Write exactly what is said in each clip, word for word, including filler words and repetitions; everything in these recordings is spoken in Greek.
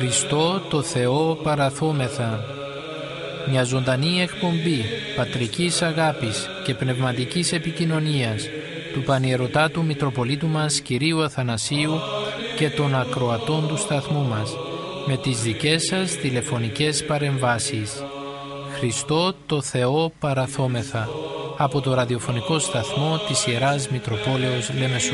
Χριστό το Θεό παραθόμεθα. Μια ζωντανή εκπομπή πατρικής αγάπης και πνευματικής επικοινωνίας του Πανιερωτάτου Μητροπολίτου μας Κυρίου Αθανασίου και των ακροατών του σταθμού μας, με τις δικές σας τηλεφωνικές παρεμβάσεις. Χριστό το Θεό παραθόμεθα, από το ραδιοφωνικό σταθμό της Ιεράς Μητροπόλεως Λεμεσού.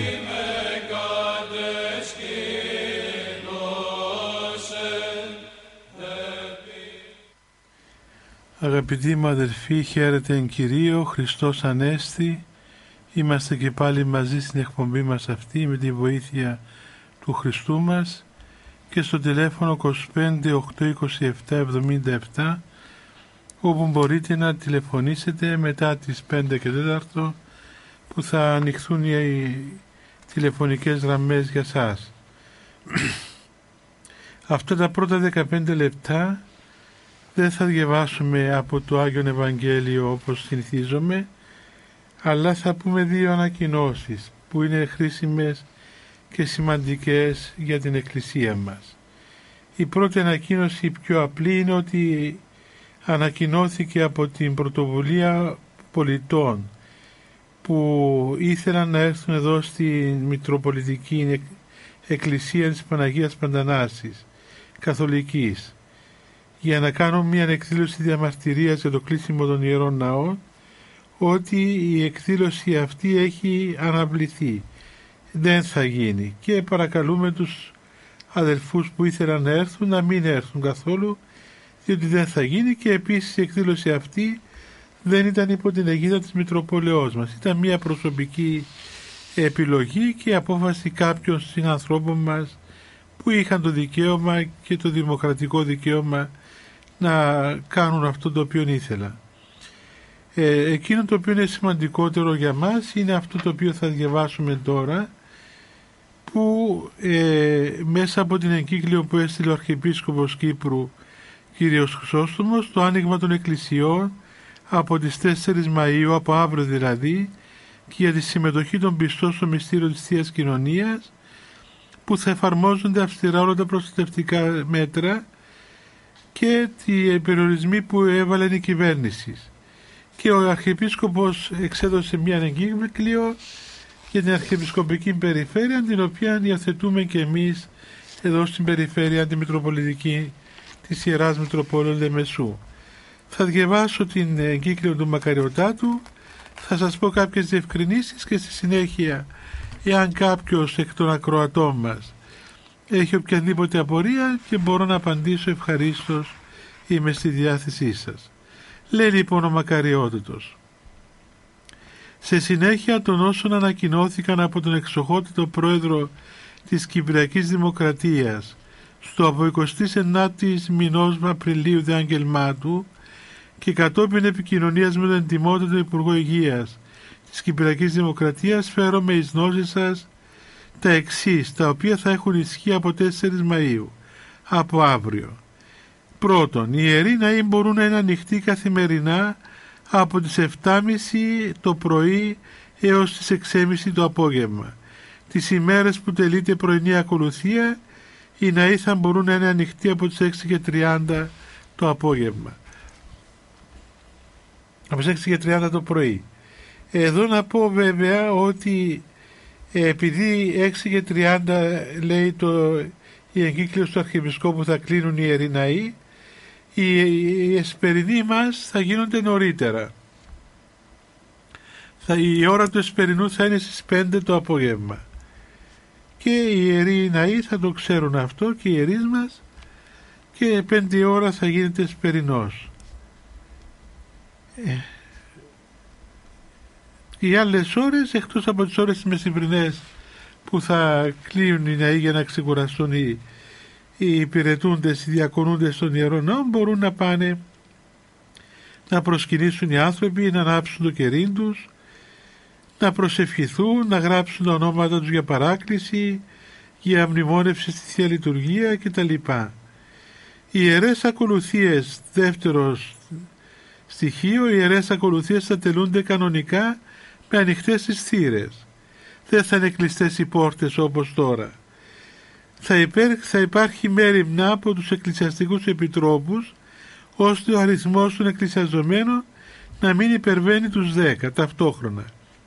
Αγαπητοί μου αδελφοί, χαίρετε εν Κυρίω, Χριστός Ανέστη. Είμαστε και πάλι μαζί στην εκπομπή μας αυτή με τη βοήθεια του Χριστού μας και στο τηλέφωνο είκοσι πέντε οκτακόσια είκοσι επτά εβδομήντα επτά, όπου μπορείτε να τηλεφωνήσετε μετά τις πέντε και τέσσερα που θα ανοιχθούν οι τηλεφωνικές γραμμές για σας. Αυτά τα πρώτα δεκαπέντε λεπτά δεν θα διαβάσουμε από το Άγιον Ευαγγέλιο όπως συνηθίζομαι, αλλά θα πούμε δύο ανακοινώσεις που είναι χρήσιμες και σημαντικές για την Εκκλησία μας. Η πρώτη ανακοίνωση, η πιο απλή, είναι ότι ανακοινώθηκε από την Πρωτοβουλία Πολιτών που ήθελαν να έρθουν εδώ στη Μητροπολιτική Εκκλησία της Παναγίας Παντανάσης Καθολικής για να κάνουν μια εκδήλωση διαμαρτυρίας για το κλείσιμο των Ιερών Ναών, ότι η εκδήλωση αυτή έχει αναβληθεί, δεν θα γίνει, και παρακαλούμε τους αδελφούς που ήθελαν να έρθουν να μην έρθουν καθόλου, διότι δεν θα γίνει. Και επίσης η εκδήλωση αυτή δεν ήταν υπό την αιγίδα της Μητροπόλεως μας, ήταν μια προσωπική επιλογή και απόφαση κάποιων συνανθρώπων μας που είχαν το δικαίωμα και το δημοκρατικό δικαίωμα να κάνουν αυτό το οποίο ήθελα. Ε, εκείνο το οποίο είναι σημαντικότερο για μας είναι αυτό το οποίο θα διαβάσουμε τώρα, που ε, μέσα από την εγκύκλιο που έστειλε ο Αρχιεπίσκοπος Κύπρου κύριος Χρυσόστομος, το άνοιγμα των εκκλησιών από τις τέσσερις Μαΐου, από αύριο δηλαδή, και για τη συμμετοχή των πιστών στο μυστήριο της Θείας Κοινωνίας, που θα εφαρμόζονται αυστηρά όλα τα προστατευτικά μέτρα και οι περιορισμοί που έβαλε η κυβέρνηση. Και ο Αρχιεπίσκοπος εξέδωσε μια εγκύκλιο για την Αρχιεπισκοπική Περιφέρεια, την οποία υιοθετούμε και εμείς εδώ στην Περιφέρεια Αντιμητροπολιτική της Ιεράς Μητροπόλεως Λεμεσού. Θα διαβάσω την εγκύκλιο του Μακαριωτάτου, θα σας πω κάποιες διευκρινήσεις και στη συνέχεια, εάν κάποιος εκ των ακροατών μας έχει οποιαδήποτε απορία και μπορώ να απαντήσω ευχαρίστως, είμαι στη διάθεσή σας. Λέει λοιπόν ο Μακαριότατος: σε συνέχεια των όσων ανακοινώθηκαν από τον εξοχότατο πρόεδρο της Κυπριακής Δημοκρατίας στο από εικοστή ενάτη μηνός Απριλίου δε άγγελμά του και κατόπιν επικοινωνίας με τον εντιμότατο Υπουργό Υγείας της Κυπριακής Δημοκρατίας, φέρομαι εις γνώση σας τα εξής, τα οποία θα έχουν ισχύ από τέσσερις Μαΐου, από αύριο. Πρώτον, οι Ιεροί Ναοί μπορούν να είναι ανοιχτοί καθημερινά από τις επτά και μισή το πρωί έως τις έξι και μισή το απόγευμα. Τις ημέρες που τελείται πρωινή ακολουθία, οι ναοί θα μπορούν να είναι ανοιχτοί από τις έξι και τριάντα το απόγευμα. Από τις έξι και τριάντα το πρωί. Εδώ να πω βέβαια ότι επειδή έξι και τριάντα λέει το, η εγκύκλιος του Αρχιεπισκόπου θα κλείνουν οι Ιεροί Ναοί, οι, οι εσπερινοί μας θα γίνονται νωρίτερα. Θα, η ώρα του εσπερινού θα είναι στις πέντε το απόγευμα. Και οι Ιεροί Ναοί θα το ξέρουν αυτό και οι ιερείς μας, και πέντε ώρα θα γίνεται εσπερινός. Ε, οι άλλες ώρες, εκτός από τις ώρες τις μεσημβρινές που θα κλείνουν οι ναοί για να ξεκουραστούν οι, οι υπηρετούντες, οι διακονούντες των Ιερών Ναών, μπορούν να πάνε να προσκυνήσουν οι άνθρωποι, να ανάψουν το κερί τους, να προσευχηθούν, να γράψουν τα ονόματα τους για παράκληση, για μνημόνευση στη Θεία Λειτουργία κτλ. Οι ιερές ακολουθίες, δεύτερος στοιχείο, οι ιερές ακολουθίες θα τελούνται κανονικά με ανοιχτές τις θύρες. Δεν θα είναι κλειστές οι πόρτες όπως τώρα. θα, υπέρ, θα υπάρχει μέριμνα από τους εκκλησιαστικούς επιτρόπους, ώστε ο αριθμός των εκκλησιαζομένων να μην υπερβαίνει τους δέκα ταυτόχρονα.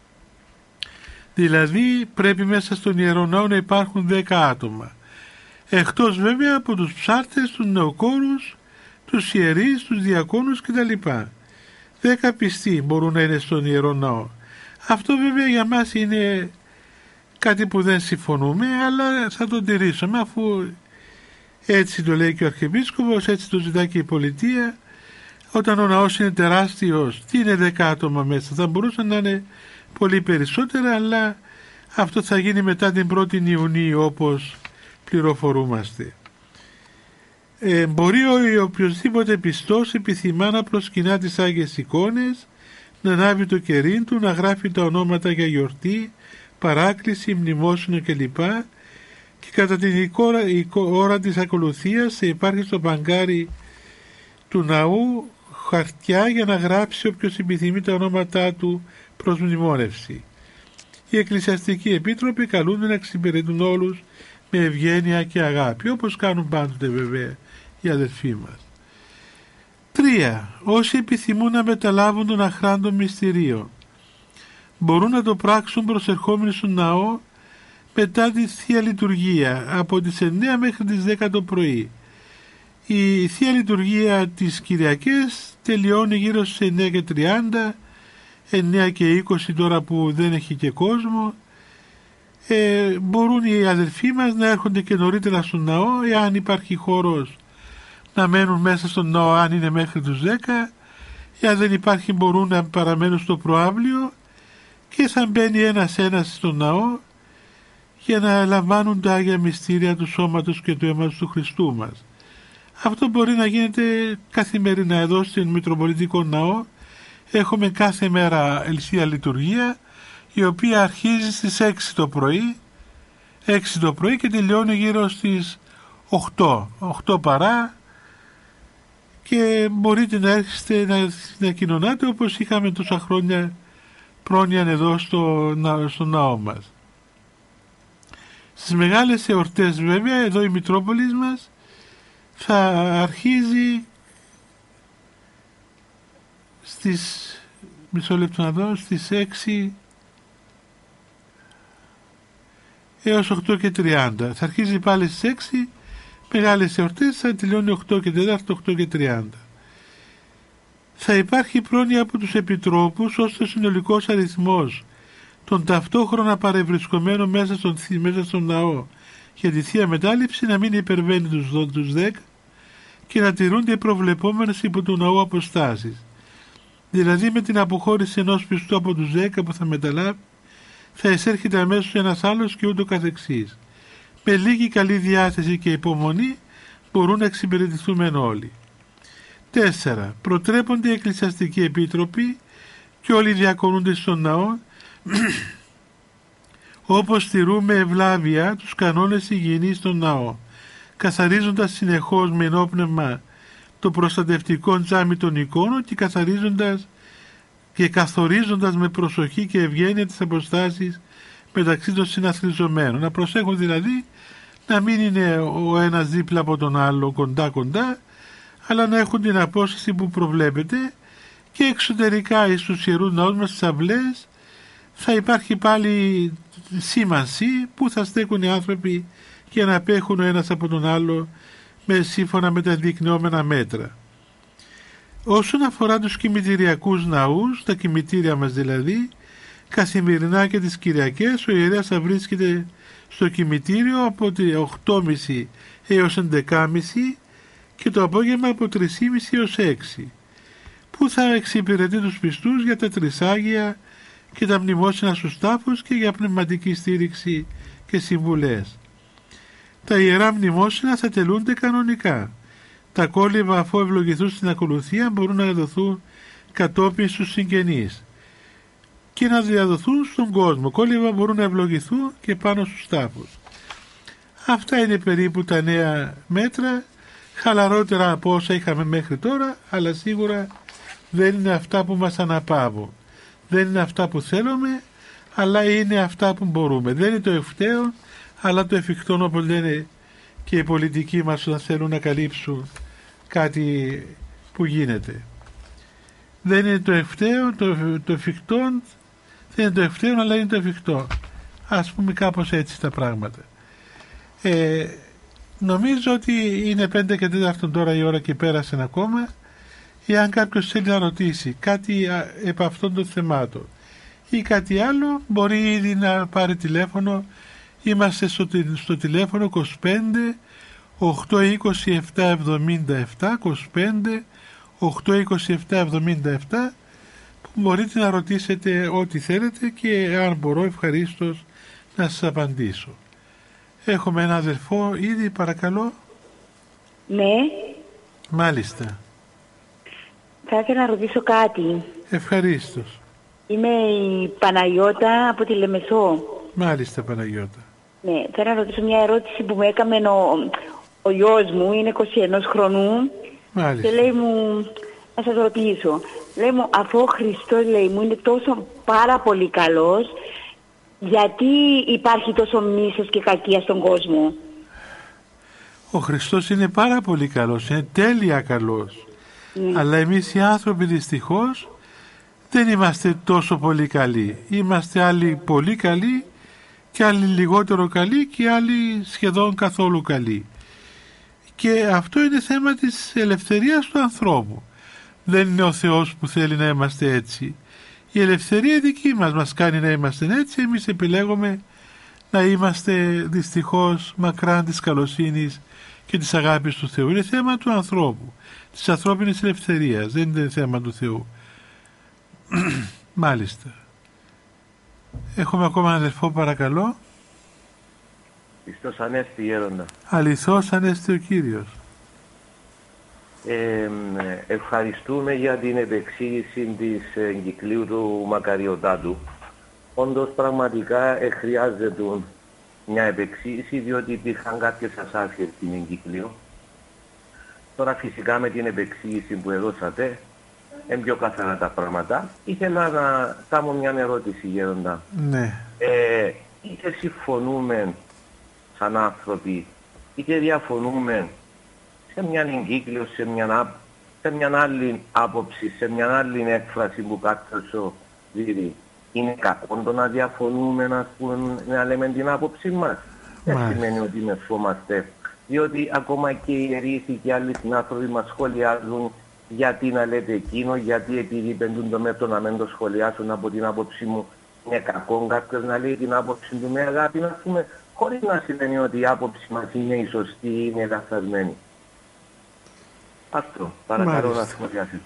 Δηλαδή πρέπει μέσα στον Ιερό Ναό να υπάρχουν δέκα άτομα, εκτός βέβαια από τους ψάρτες, τους νεοκόρους, τους ιερείς, τους διακόνους κτλ. Δέκα πιστοί μπορούν να είναι στον Ιερό Ναό. Αυτό βέβαια για μας είναι κάτι που δεν συμφωνούμε, αλλά θα το τηρήσουμε, αφού έτσι το λέει και ο Αρχιεπίσκοπος, έτσι το ζητάει και η πολιτεία. Όταν ο ναός είναι τεράστιος, τι είναι δέκα άτομα μέσα? Θα μπορούσαν να είναι πολύ περισσότερα, αλλά αυτό θα γίνει μετά την πρώτη Ιουνίου, όπως πληροφορούμαστε. Ε, μπορεί ο οποιοσδήποτε πιστός επιθυμά να προσκυνά τις Άγιες εικόνες, να ανάβει το κερί του, να γράφει τα ονόματα για γιορτή, παράκληση, μνημόσυνο κλπ. Και κατά την ώρα της ακολουθίας υπάρχει στο παγκάρι του ναού χαρτιά για να γράψει όποιος επιθυμεί τα ονόματά του προς μνημόνευση. Οι εκκλησιαστικοί επίτροποι καλούνται να εξυπηρετούν όλους με ευγένεια και αγάπη, όπως κάνουν πάντοτε βέβαια οι αδελφοί μας. τρία. Όσοι επιθυμούν να μεταλάβουν τον αχράντο μυστηρίο μπορούν να το πράξουν προσερχόμενοι στον ναό μετά τη Θεία Λειτουργία από τις εννέα μέχρι τις δέκα το πρωί. Η Θεία Λειτουργία της Κυριακής τελειώνει γύρω στις εννέα και τριάντα, εννέα και είκοσι τώρα που δεν έχει και κόσμο. Ε, μπορούν οι αδελφοί μας να έρχονται και νωρίτερα στον ναό, εάν υπάρχει χώρος να μένουν μέσα στον ναό αν είναι μέχρι τους δέκα, εάν δεν υπάρχει μπορούν να παραμένουν στο προάβλιο και θα μπαίνει ένας ένας στον ναό για να λαμβάνουν τα Άγια Μυστήρια του σώματος και του αίματος του Χριστού μας. Αυτό μπορεί να γίνεται καθημερινά. Εδώ στην Μητροπολιτικό Ναό έχουμε κάθε μέρα Θεία Λειτουργία, η οποία αρχίζει στις έξι το πρωί, έξι το πρωί και τελειώνει γύρω στις οκτώ, οκτώ παρά, και μπορείτε να έρχεστε να, να κοινωνάτε όπως είχαμε τόσα χρόνια πρόνοια εδώ στο, στο ναό μας. Στις μεγάλες εορτές βέβαια εδώ η Μητρόπολης μας θα αρχίζει στις, μισό λεπτό να δω, στις έξι έως οκτώ και τριάντα. Θα αρχίζει πάλι στις έξι, μεγάλες εορτές, θα τελειώνει οκτώ και τέσσερα, οκτώ και τριάντα. Θα υπάρχει πρόνοια από τους επιτρόπους ώστε ο συνολικός αριθμός των ταυτόχρονα παρευρισκομένων μέσα στον, μέσα στον ναό για τη Θεία Μετάληψη να μην υπερβαίνει τους, τους δέκα και να τηρούνται οι προβλεπόμενες υπό του ναού αποστάσεις. Δηλαδή με την αποχώρηση ενός πιστού από τους δέκα που θα μεταλάβει θα εισέρχεται αμέσως ένας άλλος και ούτω καθεξής. Με λίγη καλή διάθεση και υπομονή μπορούν να εξυπηρετηθούμε όλοι. τέσσερα. Προτρέπονται οι εκκλησιαστικοί επίτροποι και όλοι διακονούνται στον ναό όπως τηρούμε ευλάβεια τους κανόνες υγιεινής στον ναό, καθαρίζοντας συνεχώς με ενόπνευμα το προστατευτικό τζάμι των εικόνων και καθαρίζοντας και καθορίζοντας με προσοχή και ευγένεια τις αποστάσεις μεταξύ των συναθλιζομένων. Να προσέχουν δηλαδή να μην είναι ο ένας δίπλα από τον άλλο κοντά κοντά, αλλά να έχουν την απόσταση που προβλέπεται, και εξωτερικά εις τους ιερούς ναούς μας, στις αυλές, θα υπάρχει πάλι σήμανση που θα στέκουν οι άνθρωποι για να απέχουν ο ένας από τον άλλο με σύμφωνα με τα ενδεικνυόμενα μέτρα. Όσον αφορά τους κημητηριακούς ναούς, τα κημητήρια μας δηλαδή, καθημερινά και τις Κυριακές ο ιερέας θα βρίσκεται στο κημητήριο από τις οκτώ και μισή έως έντεκα και μισή και το απόγευμα από τρεις και μισή έως έξι, που θα εξυπηρετεί τους πιστούς για τα τρισάγια και τα μνημόσυνα στους τάφους και για πνευματική στήριξη και συμβουλές. Τα ιερά μνημόσυνα θα τελούνται κανονικά. Τα κόλληβα, αφού ευλογηθούν στην ακολουθία, μπορούν να δοθούν κατόπιν στους συγγενείς και να διαδοθούν στον κόσμο. Κόλληβα μπορούν να ευλογηθούν και πάνω στους τάφους. Αυτά είναι περίπου τα νέα μέτρα, χαλαρότερα από όσα είχαμε μέχρι τώρα, αλλά σίγουρα δεν είναι αυτά που μας αναπαύουν. Δεν είναι αυτά που θέλουμε, αλλά είναι αυτά που μπορούμε. Δεν είναι το ευκταίο, αλλά το εφικτό, όπως λένε και οι πολιτικοί μας όταν θέλουν να καλύψουν κάτι που γίνεται. Δεν είναι το ευκταίο, το, το εφικτό, δεν είναι το ευκταίο, αλλά είναι το εφικτό. Ας πούμε κάπως έτσι τα πράγματα. Ε, νομίζω ότι είναι πέντε και τέταρτο τώρα η ώρα και πέρασε ακόμα. Εάν κάποιος θέλει να ρωτήσει κάτι επ' αυτών των θεμάτων ή κάτι άλλο, μπορεί ήδη να πάρει τηλέφωνο. Είμαστε στο, στο τηλέφωνο είκοσι πέντε οκτακόσια είκοσι επτά εβδομήντα επτά, είκοσι πέντε οκτακόσια είκοσι επτά εβδομήντα επτά, που μπορείτε να ρωτήσετε ό,τι θέλετε και αν μπορώ ευχαρίστως να σας απαντήσω. Έχουμε ένα αδελφό ήδη, παρακαλώ. Ναι. Μάλιστα. Θα ήθελα να ρωτήσω κάτι. Ευχαρίστως. Είμαι η Παναγιώτα από τη Λεμεσό. Μάλιστα, Παναγιώτα. Ναι, θέλω να ρωτήσω μια ερώτηση που μου έκαμε ο, ο γιος μου, είναι είκοσι ένα χρονού. Μάλιστα. Και λέει μου, να σας ρωτήσω, λέει μου, αφού ο Χριστός, λέει μου, είναι τόσο πάρα πολύ καλός, γιατί υπάρχει τόσο μίσος και κακία στον κόσμο? Ο Χριστός είναι πάρα πολύ καλός, είναι τέλεια καλός. Mm. Αλλά εμείς οι άνθρωποι δυστυχώς δεν είμαστε τόσο πολύ καλοί. Είμαστε άλλοι πολύ καλοί και άλλοι λιγότερο καλοί και άλλοι σχεδόν καθόλου καλοί. Και αυτό είναι θέμα της ελευθερίας του ανθρώπου. Δεν είναι ο Θεός που θέλει να είμαστε έτσι. Η ελευθερία δική μας μας κάνει να είμαστε έτσι. Εμείς επιλέγουμε να είμαστε δυστυχώς μακράν της καλοσύνης και της αγάπης του Θεού. Είναι θέμα του ανθρώπου, της ανθρώπινης ελευθερίας. Δεν είναι θέμα του Θεού. Μάλιστα. Έχουμε ακόμα ένα αδελφό, παρακαλώ. Χριστός Ανέστη, γέροντα. Αληθώς Ανέστη ο Κύριος. Ε, ευχαριστούμε για την επεξήγηση της εγκυκλίου του Μακαριωτάτου. Όντως πραγματικά ε, χρειάζεται μια επεξήγηση, διότι υπήρχαν κάποιες ασάφειες στην εγκυκλίου. Τώρα φυσικά με την επεξήγηση που έδωσατε είναι πιο καθαρά τα πράγματα. Ήθελα να κάνω μια ερώτηση, γέροντα. Ναι. Ε, είτε συμφωνούμε σαν άνθρωποι, είτε διαφωνούμε σε μια εγκύκλιο, σε μια, σε μια άλλη άποψη, σε μια άλλη έκφραση που κάποιος δίδει. Είναι κακό το να διαφωνούμε, ας πούμε, να λέμε την άποψη μας? Δεν σημαίνει ότι μεσόμαστε. Διότι ακόμα και οι ιερείς και οι άλλοι συνάνθρωποι μας σχολιάζουν γιατί να λέτε εκείνο, γιατί επειδή πεντούν το μέτρο να μην το σχολιάσουν. Από την άποψη μου είναι κακό κάποιος να λέει την άποψη του με αγάπη, να πούμε, χωρίς να σημαίνει ότι η άποψη μας είναι η σωστή ή είναι λαθασμένη. Αυτό, παρακαλώ να σχολιάσετε.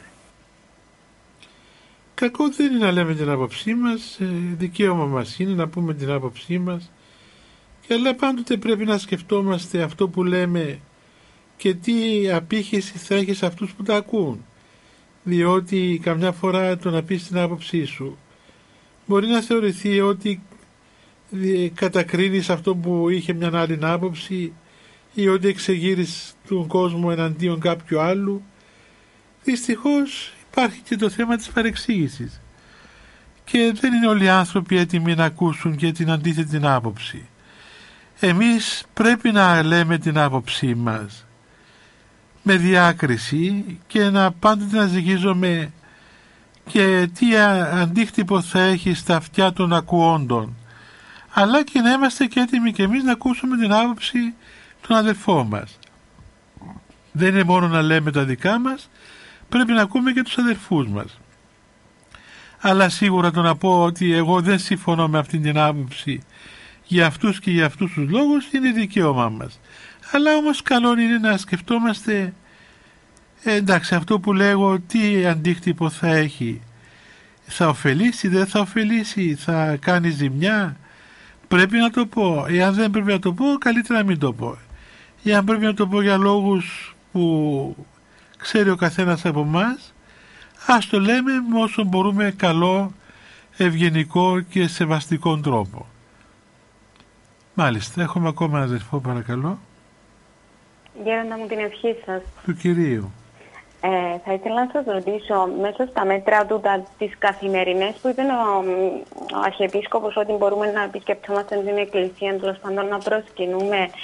Κακό δεν είναι να λέμε την άποψή μας, δικαίωμα μας είναι να πούμε την άποψή μας, και αλλά πάντοτε πρέπει να σκεφτόμαστε αυτό που λέμε και τι απήχηση θα έχει σε αυτούς που τα ακούν. Διότι καμιά φορά το να πεις την άποψή σου μπορεί να θεωρηθεί ότι κατακρίνεις αυτό που είχε μια άλλη άποψη ή ότι εξεγείρεις τον κόσμο εναντίον κάποιου άλλου. Δυστυχώς υπάρχει και το θέμα της παρεξήγησης και δεν είναι όλοι οι άνθρωποι έτοιμοι να ακούσουν και την αντίθετη άποψη. Εμείς πρέπει να λέμε την άποψή μας με διάκριση και να πάντοτε να ζυγίζουμε και τι αντίκτυπο θα έχει στα αυτιά των ακουόντων, αλλά και να είμαστε και έτοιμοι και εμείς να ακούσουμε την άποψη των αδελφών μας. Δεν είναι μόνο να λέμε τα δικά μας, πρέπει να ακούμε και τους αδελφούς μας. Αλλά σίγουρα το να πω ότι εγώ δεν συμφωνώ με αυτήν την άποψη για αυτούς και για αυτούς τους λόγους είναι δικαίωμά μας. Αλλά όμως καλό είναι να σκεφτόμαστε ε, εντάξει, αυτό που λέγω τι αντίκτυπο θα έχει, θα ωφελήσει, δεν θα ωφελήσει, θα κάνει ζημιά, πρέπει να το πω. Εάν δεν πρέπει να το πω, καλύτερα να μην το πω. Εάν πρέπει να το πω για λόγους που ξέρει ο καθένας από εμάς, ας το λέμε με όσο μπορούμε καλό, ευγενικό και σεβαστικό τρόπο. Μάλιστα, έχουμε ακόμα ένα αδελφό, παρακαλώ. Γέροντα μου, την ευχή σας. Του Κυρίου. Ε, θα ήθελα να σας ρωτήσω, μέσα στα μέτρα του, τα, τις καθημερινές που είπε ο, ο Αρχιεπίσκοπος ότι μπορούμε να επισκεπτόμαστε την Εκκλησία, τέλος πάντων να προσκυνούμε,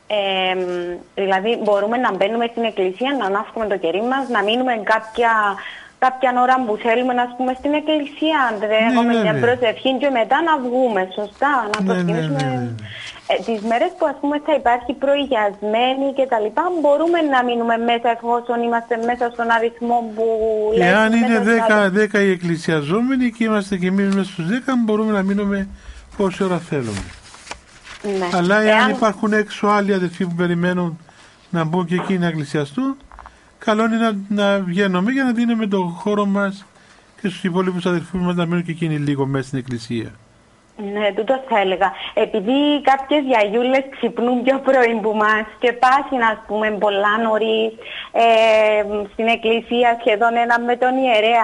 Ε, δηλαδή μπορούμε να μπαίνουμε στην εκκλησία, να ανάσκουμε το κερί μας, να μείνουμε κάποια, κάποια ώρα που θέλουμε να πούμε στην εκκλησία, να έχουμε ναι, μια ναι. προσευχή και μετά να βγούμε, σωστά, να Ναι, προσκυνήσουμε. ναι, ναι, ναι. Ε, τις μέρες που ας πούμε θα υπάρχει προηγιασμένη και τα λοιπά, μπορούμε να μείνουμε μέσα εφόσον είμαστε μέσα στον αριθμό που λέμε. Εάν είναι δέκα οι εκκλησιαζόμενοι και είμαστε και εμείς μέσα στους δέκα, μπορούμε να μείνουμε πόση ώρα θέλουμε. Ναι. Αλλά εάν Εάν... υπάρχουν έξω άλλοι αδερφοί που περιμένουν να μπουν και εκεί να εκκλησιαστούν, καλό είναι να, να βγαίνουμε για να δίνουμε τον χώρο μας και στους υπόλοιπους αδερφούς μας να μείνουν και εκείνοι λίγο μέσα στην εκκλησία. Ναι, τούτο θα έλεγα. Επειδή κάποιες γιαγιούλες ξυπνούν πιο πρωί που μας και πάσουν, ας πούμε, πολλά νωρίς ε, στην εκκλησία σχεδόν ένα με τον ιερέα,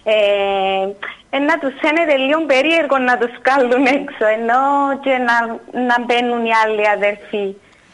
ε, ε, να τους φαίνεται λίγο περίεργο να τους κάλουν έξω, ενώ και να, να μπαίνουν οι άλλοι αδερφοί.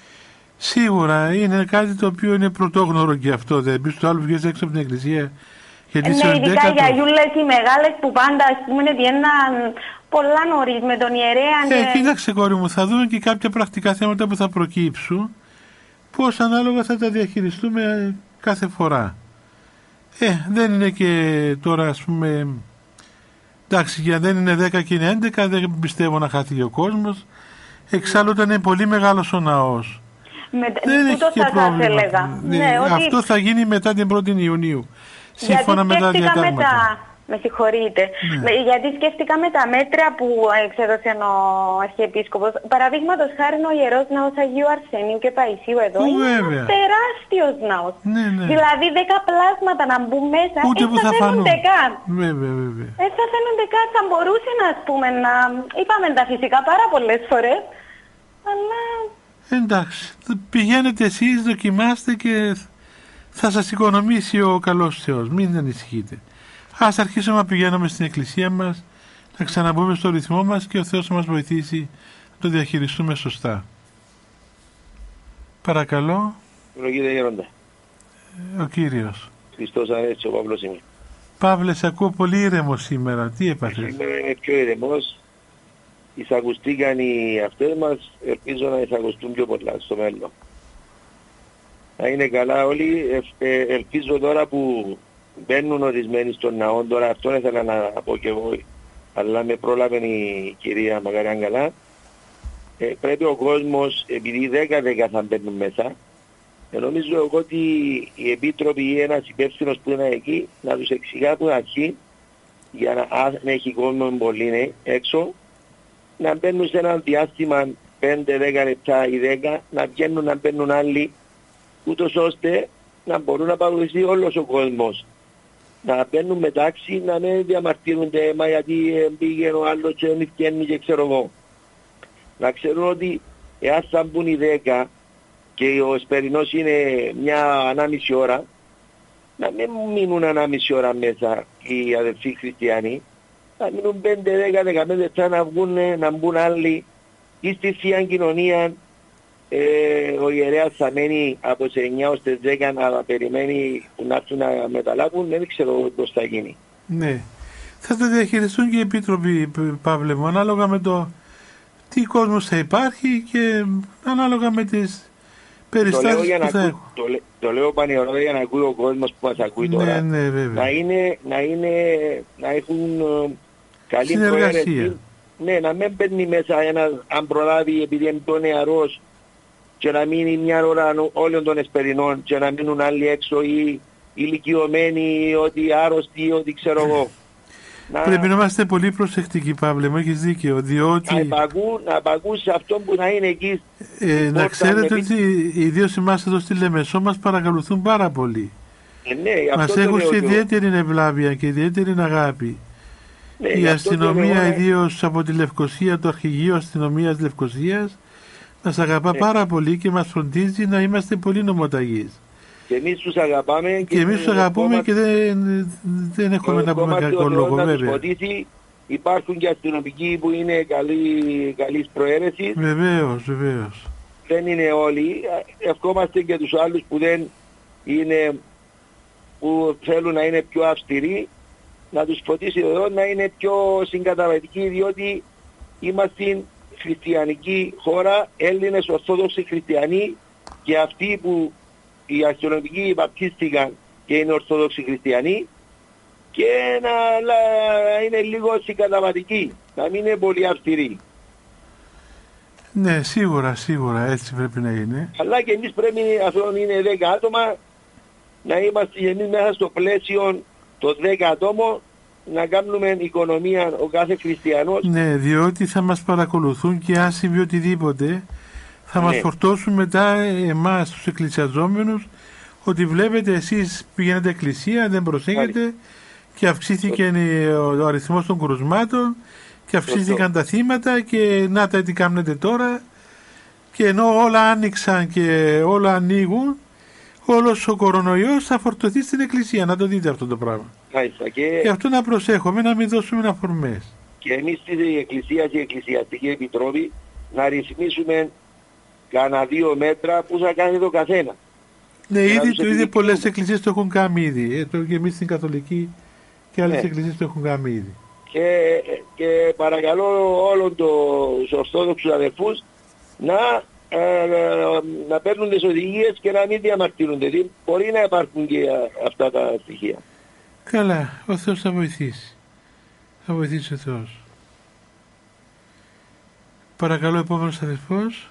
Σίγουρα είναι κάτι το οποίο είναι πρωτόγνωρο και αυτό. Δεν μπεις στο άλλο βγες έξω από την εκκλησία. Γιατί ναι, ειδικά δέκατο... οι γιαγιούλες οι μεγάλες που πάντα, ας πούμε, βγαίναν πολλά νωρίς με τον ιερέα. Ε, και... κοίταξε κόρη μου, θα δούμε και κάποια πρακτικά θέματα που θα προκύψουν, πώς ανάλογα θα τα διαχειριστούμε κάθε φορά. Ε, δεν είναι και τώρα, ας πούμε, εντάξει, για δεν είναι δέκα και είναι έντεκα, δεν πιστεύω να χάθηκε ο κόσμος. Εξάλλου όταν είναι πολύ μεγάλος ο ναός. Με... Δεν έχει και πρόβλημα. έλεγα. Ναι, Ναι, αυτό ότι... θα γίνει μετά την πρώτη Ιουνίου. Σύμφωνα με τα διατάγματα. Με τα... Με συγχωρείτε. Ναι. Γιατί σκέφτηκα με τα μέτρα που εξέδωσε ο Αρχιεπίσκοπος. Παραδείγματος χάρη ο Ιερός Ναός Αγίου Αρσενίου και Παϊσίου εδώ Ου, είναι βέβαια. ένας τεράστιος ναός. Ναι, ναι. Δηλαδή δέκα πλάσματα να μπουν μέσα, Ούτε δεν που θα, θα φαίνονται φανούν. καν. Βέβαια, βέβαια. Δεν θα φαίνονται καν. Θα μπορούσε να, ας πούμε, να... Είπαμε τα φυσικά πάρα πολλές φορές, αλλά... Εντάξει, πηγαίνετε εσείς, δοκιμάστε και θα σας οικονομήσει ο καλός Θεός. Μην ανησυχείτε. Ας αρχίσουμε να πηγαίνουμε στην εκκλησία μας, να ξαναμπούμε στο ρυθμό μας και ο Θεός θα μας βοηθήσει να το διαχειριστούμε σωστά. Παρακαλώ. Ευλογείτε Γέροντα. Ο Κύριος. Χριστός Ανέστη, ο Παύλος είμαι. Παύλε, σε ακούω πολύ ήρεμο σήμερα. Τι έπαθες? Σήμερα είμαι πιο ηρεμός. Εισακουστήκαν οι αυτές μας, ελπίζω να εισακουστούν πιο πολλά στο μέλλον. Να είναι καλά όλοι. Ε, ε, ελπίζω τώρα που μπαίνουν ορισμένοι στον ναό, τώρα αυτό ήθελα να πω και εγώ, αλλά με πρόλαβε η κυρία Μακαριάν καλά. Ε, πρέπει ο κόσμος, επειδή δέκα δέκα θα μπαίνουν μέσα, ε, νομίζω εγώ ότι οι επίτροποι ή ένας υπεύθυνος που είναι εκεί να τους εξηγά από την αρχή, για να αν έχει κόσμο πολύ έξω, να μπαίνουν σε ένα διάστημα πέντε δέκα λεπτά ή δέκα, να βγαίνουν να μπαίνουν άλλοι, ούτως ώστε να μπορούν να παρουσιαστεί όλος ο κόσμος. Να μπαίνουν μετάξι, να μην διαμαρτύρονται, μα γιατί πήγε ο άλλος και δεν βγαίνει και ξέρω εγώ. Να ξέρουν ότι εάν θα μπουν οι δέκα και ο εσπερινός είναι μια ανάμιση ώρα, να μην μείνουν ανάμιση ώρα μέσα οι αδελφοί χριστιανοί, να μείνουν πέντε δέκα δεκαπέντε λεπτά να βγουν, να μπουν άλλοι ή στη Θεία Κοινωνία. Ε, ο ιερέας θα μένει από τις εννιά ως τις δέκα να περιμένει να έρθουν να μεταλάβουν, δεν ξέρω πώς θα γίνει. Ναι. Θα τα διαχειριστούν και οι επίτροποι, Παύλε μου, ανάλογα με το τι κόσμος θα υπάρχει και ανάλογα με τις περιστάσεις που θα έχουν. Το, λέ, το λέω πανιερό για να ακούει ο κόσμος που μας ακούει ναι, τώρα. Ναι, βέβαια. Να, είναι, να, είναι, να έχουν uh, καλή προαίρεση. Ναι, να μην παίρνει μέσα ένα, αν προλάβει επειδή είναι πιο νεαρός, και να μείνει μια ώρα όλων των εσπερινών και να μείνουν άλλοι έξω ή ηλικιωμένοι, ότι άρρωστοι, ότι ξέρω εγώ. Πρέπει να είμαστε πολύ προσεκτικοί, Παύλε, μου έχεις δίκαιο, διότι... Να υπακούν, να υπακούν σε αυτόν που να είναι εκεί. Ε, να ξέρετε ότι ιδίως εμάς εδώ στη Λεμεσό μας παρακαλουθούν πάρα πολύ. Ε, ναι, μας έχουν σε ιδιαίτερη ευλάβεια και ιδιαίτερη αγάπη. Ναι, η αστυνομία, ιδίως από τη Λευκοσία, το Αρχηγείο Αστυνομίας Λευκοσίας, μας αγαπά ναι. πάρα πολύ και μας φροντίζει να είμαστε πολύ νομοταγείς. Και εμείς τους αγαπάμε και, και εμείς τους αγαπούμε κόμμα... και δεν, δεν έχουμε να πούμε κακό λόγο, βέβαια. Υπάρχουν και αστυνομικοί που είναι καλή, καλής προαίρεσης. Βεβαίως, βεβαίως. Δεν είναι όλοι. Ευχόμαστε και τους άλλους που δεν είναι, που θέλουν να είναι πιο αυστηροί, να τους φωτίσει εδώ να είναι πιο συγκαταβατικοί, διότι είμαστε χριστιανική χώρα, Έλληνες Ορθόδοξοι χριστιανοί, και αυτοί που οι αρχαιολογικοί βαπτίστηκαν και είναι Ορθόδοξοι Χριστιανοί, και να, να είναι λίγο συγκαταβατικοί, να μην είναι πολύ αυστηροί. Ναι, σίγουρα, σίγουρα έτσι πρέπει να είναι. Αλλά και εμείς πρέπει, αυτό είναι δέκα άτομα, να είμαστε εμείς μέσα στο πλαίσιο των δέκα ατόμων, να κάνουμε οικονομία ο κάθε χριστιανός. Ναι, διότι θα μας παρακολουθούν και αν συμβεί οτιδήποτε θα ναι. μας φορτώσουν μετά εμάς τους εκκλησιαζόμενους ότι βλέπετε εσείς πηγαίνετε εκκλησία, δεν προσέχετε. Άρα. Και αυξήθηκε ο αριθμός των κρουσμάτων και αυξήθηκαν τα θύματα και να τα τι κάνετε τώρα, και ενώ όλα άνοιξαν και όλα ανοίγουν, όλος ο κορονοϊός θα φορτωθεί στην εκκλησία. Να το δείτε αυτό το πράγμα. Άισα, και... και αυτό να προσέχουμε, να μην δώσουμε αφορμές. Και εμείς στην εκκλησία και η Εκκλησιαστική Επιτροπή να ρυθμίσουμε κανένα δύο μέτρα που θα κάνει το καθένα. Ναι, ήδη, το, ήδη πολλές εκκλησίες το έχουν κάνει ήδη. Ε, το, και εμείς στην Καθολική και άλλες ναι. εκκλησίες το έχουν κάνει ήδη. Και, και παρακαλώ όλων τους Ορθόδοξους αδερφούς να, ε, να παίρνουν τις οδηγίες και να μην διαμαρτύρονται. Δηλαδή μπορεί να υπάρχουν και αυτά τα στοιχεία. Καλά, ο Θεός θα βοηθήσει. Θα βοηθήσει ο Θεός. Παρακαλώ, επόμενος αδερφός.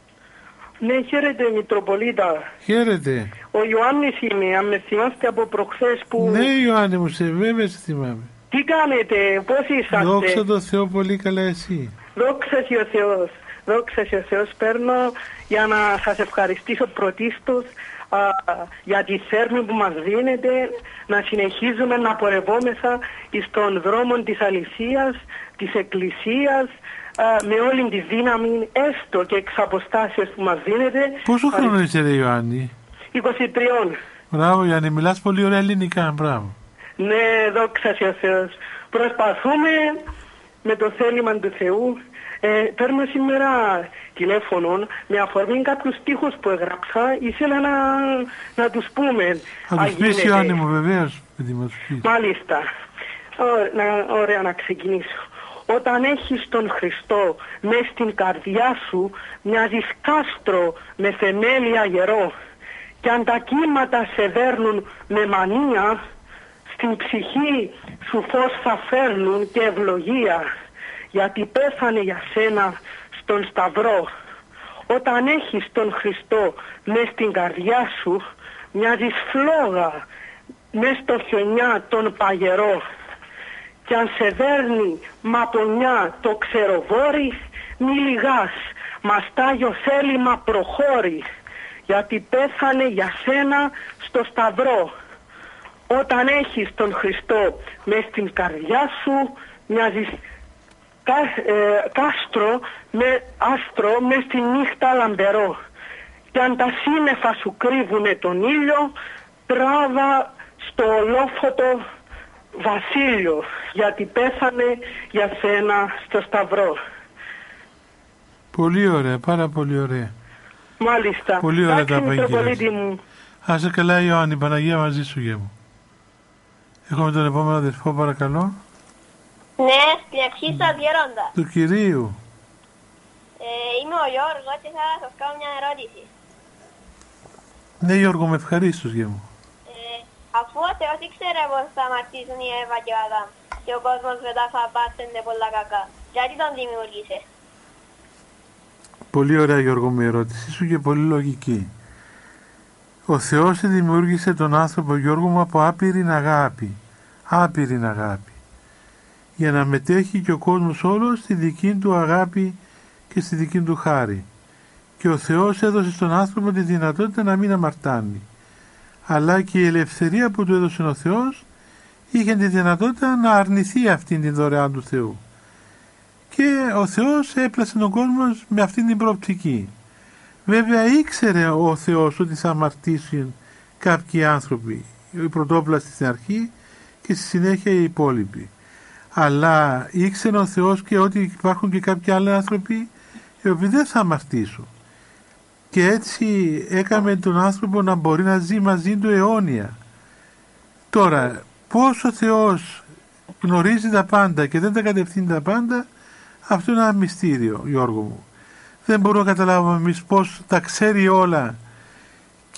Ναι, χαίρετε Μητροπολίτα. Χαίρετε. Ο Ιωάννης είμαι, αν με θυμάστε από προχθές που... Ναι, Ιωάννη μου, σε βέβαια σε θυμάμαι. Τι κάνετε, πώς είσαστε? Δόξα τω Θεώ, πολύ καλά εσύ. Δόξα ο Θεός, δόξα ο Θεός. Παίρνω για να σας ευχαριστήσω πρωτίστως α, για τη θέρμη που μας δίνετε, να συνεχίζουμε να πορευόμεθα στον δρόμο της αληθείας, της Εκκλησίας, με όλη τη δύναμη, έστω και εξ αποστάσεως που μας δίνεται. Πόσο χρόνο είσαι ρε Ιωάννη? είκοσι τρία. Μπράβο Ιωάννη, μιλάς πολύ ωραία ελληνικά, μπράβο. Ναι, δόξα ο Θεός. Προσπαθούμε με το θέλημα του Θεού. Ε, παίρνω σήμερα τηλέφωνο με αφορμή κάποιους στίχους που έγραψα. Ήθελα να, να τους πούμε. Θα τους πεις Ιωάννη μου, βεβαίως. Μάλιστα. Ω, να, ωραία, να ξεκινήσω. Όταν έχεις τον Χριστό μες στην καρδιά σου, μοιάζεις κάστρο με θεμέλια γερό, και αν τα κύματα σε δέρνουν με μανία, στην ψυχή σου φως θα φέρνουν και ευλογία, γιατί πέθανε για σένα στον Σταυρό. Όταν έχεις τον Χριστό μες στην καρδιά σου, μοιάζεις φλόγα μες στο χιονιά τον παγερό, κι αν σε δέρνει μαπονιά το ξεροβόρι, μη λιγάς, μα στάγιο θέλημα προχώρη, γιατί πέθανε για σένα στο Σταυρό. Όταν έχεις τον Χριστό μες στην καρδιά σου, μοιάζεις κα, ε, κάστρο με άστρο μες στη νύχτα λαμπερό, κι αν τα σύννεφα σου κρύβουνε τον ήλιο, τράβα στο ολόφωτο Βασίλειο, γιατί πέθανε για σένα στο Σταυρό. Πολύ ωραία, πάρα πολύ ωραία. Μάλιστα. Πολύ ωραία τα απαγγείλες. Άσε καλά Ιωάννη, Παναγία μαζί σου γε μου. Έχουμε τον επόμενο αδερφό, παρακαλώ. Ναι, στην αρχή σας γέροντα. Του Κυρίου. Ε, είμαι ο Γιώργος και θα σας κάνω μια ερώτηση. Ναι Γιώργο, με ευχαρίστως γε μου. Αφού ο Θεός ήξερε πως θα αμαρτήσουν η Εύα και ο Αδάμ και ο κόσμος μετά θα πάσχεται πολλά κακά, γιατί τον δημιούργησε? Πολύ ωραία Γιώργο μου η ερώτησή σου και πολύ λογική. Ο Θεός δημιούργησε τον άνθρωπο Γιώργο μου από άπειρη αγάπη, άπειρη αγάπη, για να μετέχει και ο κόσμος όλος στη δική του αγάπη και στη δική του χάρη. Και ο Θεός έδωσε στον άνθρωπο τη δυνατότητα να μην αμαρτάνει. Αλλά και η ελευθερία που του έδωσε ο Θεός είχε τη δυνατότητα να αρνηθεί αυτήν την δωρεάν του Θεού. Και ο Θεός έπλασε τον κόσμο με αυτήν την προοπτική. Βέβαια ήξερε ο Θεός ότι θα αμαρτήσουν κάποιοι άνθρωποι, οι πρωτόπλαστοι στην αρχή και στη συνέχεια οι υπόλοιποι. Αλλά ήξερε ο Θεός και ότι υπάρχουν και κάποιοι άλλοι άνθρωποι οι οποίοι δεν θα αμαρτήσουν. Και έτσι έκαμε τον άνθρωπο να μπορεί να ζει μαζί του αιώνια. Τώρα, πώς ο Θεός γνωρίζει τα πάντα και δεν τα κατευθύνει τα πάντα, αυτό είναι ένα μυστήριο, Γιώργο μου. Δεν μπορούμε να καταλάβουμε εμείς πώς τα ξέρει όλα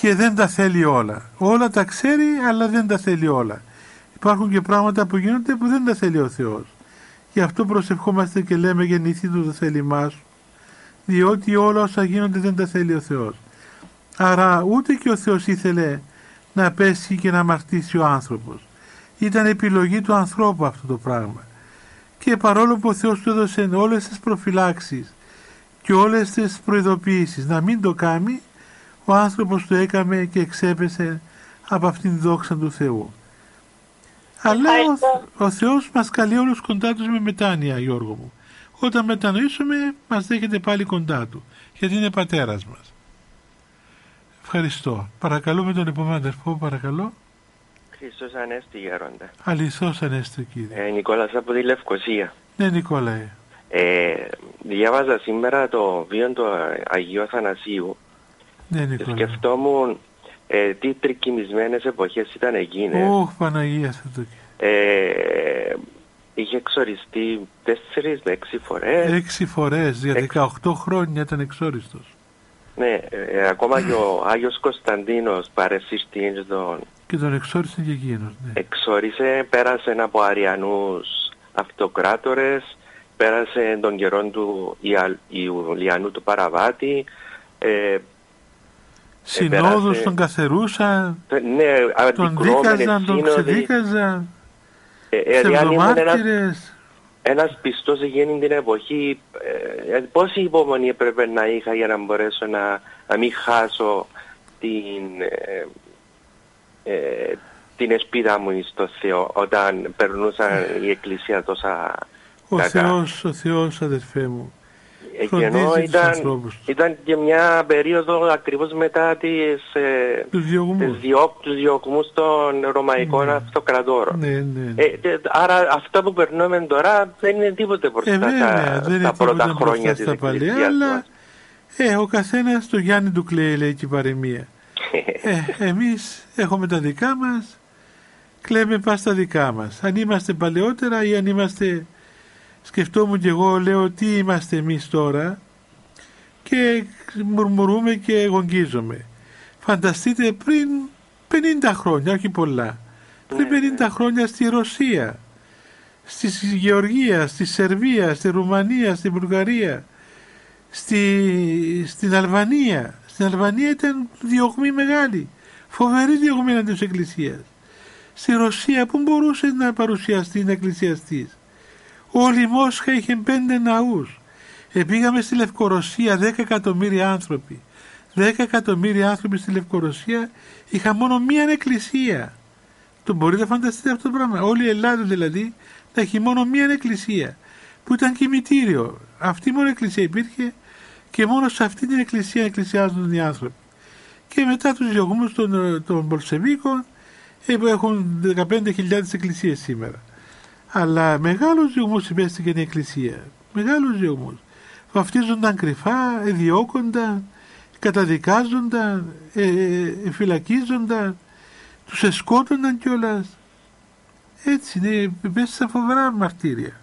και δεν τα θέλει όλα. Όλα τα ξέρει, αλλά δεν τα θέλει όλα. Υπάρχουν και πράγματα που γίνονται που δεν τα θέλει ο Θεός. Γι' αυτό προσευχόμαστε και λέμε γεννηθεί το θέλημά σου, διότι όλα όσα γίνονται δεν τα θέλει ο Θεός. Άρα ούτε και ο Θεός ήθελε να πέσει και να αμαρτήσει ο άνθρωπος. Ήταν επιλογή του ανθρώπου αυτό το πράγμα. Και παρόλο που ο Θεός του έδωσε όλες τις προφυλάξεις και όλες τις προειδοποιήσεις να μην το κάνει, ο άνθρωπος το έκαμε και εξέπεσε από αυτήν την δόξα του Θεού. Αλλά ο, ο Θεός μας καλεί όλους κοντά τους με μετάνοια, Γιώργο μου. Όταν μετανοήσουμε μας δέχεται πάλι κοντά του, γιατί είναι πατέρας μας. Ευχαριστώ. Παρακαλούμε τον επόμενο αδερφό, παρακαλώ. Χριστός Ανέστη, γέροντα. Αληθώς Ανέστη, κύριε. Ε, Νικόλας από τη Λευκοσία. Ναι, Νικόλαε. Ε, διάβαζα σήμερα το βίο του Αγίου Αθανασίου. Ναι, Νικόλαε. Και σκεφτόμουν ε, τι τρικυμισμένες εποχές ήταν εκείνες. Ωχ, Παναγία Θεοτόκη. Ε, είχε εξοριστεί τέσσερις με έξι φορές. Έξι φορές, για δεκαοκτώ χρόνια ήταν εξόριστος. Ναι, ε, ακόμα και ο Άγιος Κωνσταντίνος παρεσύρθη στον... Και τον εξόρισε και εκείνος, ναι. Εξόρισε, πέρασε από αριανούς αυτοκράτορες, πέρασε τον καιρό του Ιουλιανού του Παραβάτη, ε, συνόδους πέρασε... τον καθερούσαν, ναι, τον δίκαζαν, τον ξεδίκαζαν, ε, ψευδομάρτυρες. Ένας, ένας πιστός εκείνη την εποχή, ε, πόση υπομονή έπρεπε να είχα για να μπορέσω να, να μην χάσω την... Ε, Ε, την εσπίδα μου στο Θεό όταν περνούσαν η Εκκλησία τόσα ο κακά. Θεός, ο Θεός αδερφέ μου και ενώ ήταν, ήταν και μια περίοδο ακριβώς μετά τις, ε, τους διωγμούς, διώ, τους διωγμούς των Ρωμαϊκών ναι. αυτοκρατόρων. Ναι, ναι. Ε, τε, άρα αυτό που περνούμε τώρα δεν είναι τίποτε μπροστά ε, τα, δεν τα πρώτα χρόνια της Εκκλησίας μας. Ε, ο καθένας το Γιάννη του κλαίει, λέει και η παροιμία. ε, εμείς έχουμε τα δικά μας, κλαίμε πας στα δικά μας. Αν είμαστε παλαιότερα ή αν είμαστε, σκεφτόμουν και εγώ, λέω τι είμαστε εμείς τώρα και μουρμουρούμε και γογγίζομαι. Φανταστείτε πριν πενήντα χρόνια, όχι πολλά, πριν πενήντα χρόνια στη Ρωσία, στη Γεωργία, στη Σερβία, στη Ρουμανία, στη Βουλγαρία, στη, στην Αλβανία. Στην Αλβανία ήταν διωγμή μεγάλη, φοβερή διωγμή αντί της Εκκλησίας. Στη Ρωσία που μπορούσε να παρουσιαστεί η Εκκλησία της. Όλη η Μόσχα είχε πέντε ναούς. Επήγαμε στη Λευκορωσία δέκα εκατομμύρια άνθρωποι. Δέκα εκατομμύρια άνθρωποι στη Λευκορωσία είχαν μόνο μία εκκλησία. Το μπορείτε να φανταστείτε αυτό το πράγμα. Όλη η Ελλάδα δηλαδή να έχει μόνο μία εκκλησία που ήταν κημητήριο. Αυτή μόνο εκκλησία υπήρχε. Και μόνο σε αυτή την εκκλησία εκκλησιάζονταν οι άνθρωποι. Και μετά τους διωγμούς των, των Μπολσεβίκων έχουν δεκαπέντε χιλιάδες εκκλησίες σήμερα. Αλλά μεγάλους διωγμούς υπέστηκε η εκκλησία. Μεγάλους διωγμούς. Βαφτίζονταν κρυφά, διώκονταν, καταδικάζονταν, ε, ε, φυλακίζονταν, τους εσκότωνταν κιόλας. Έτσι είναι, υπέστησαν φοβερά μαρτύρια.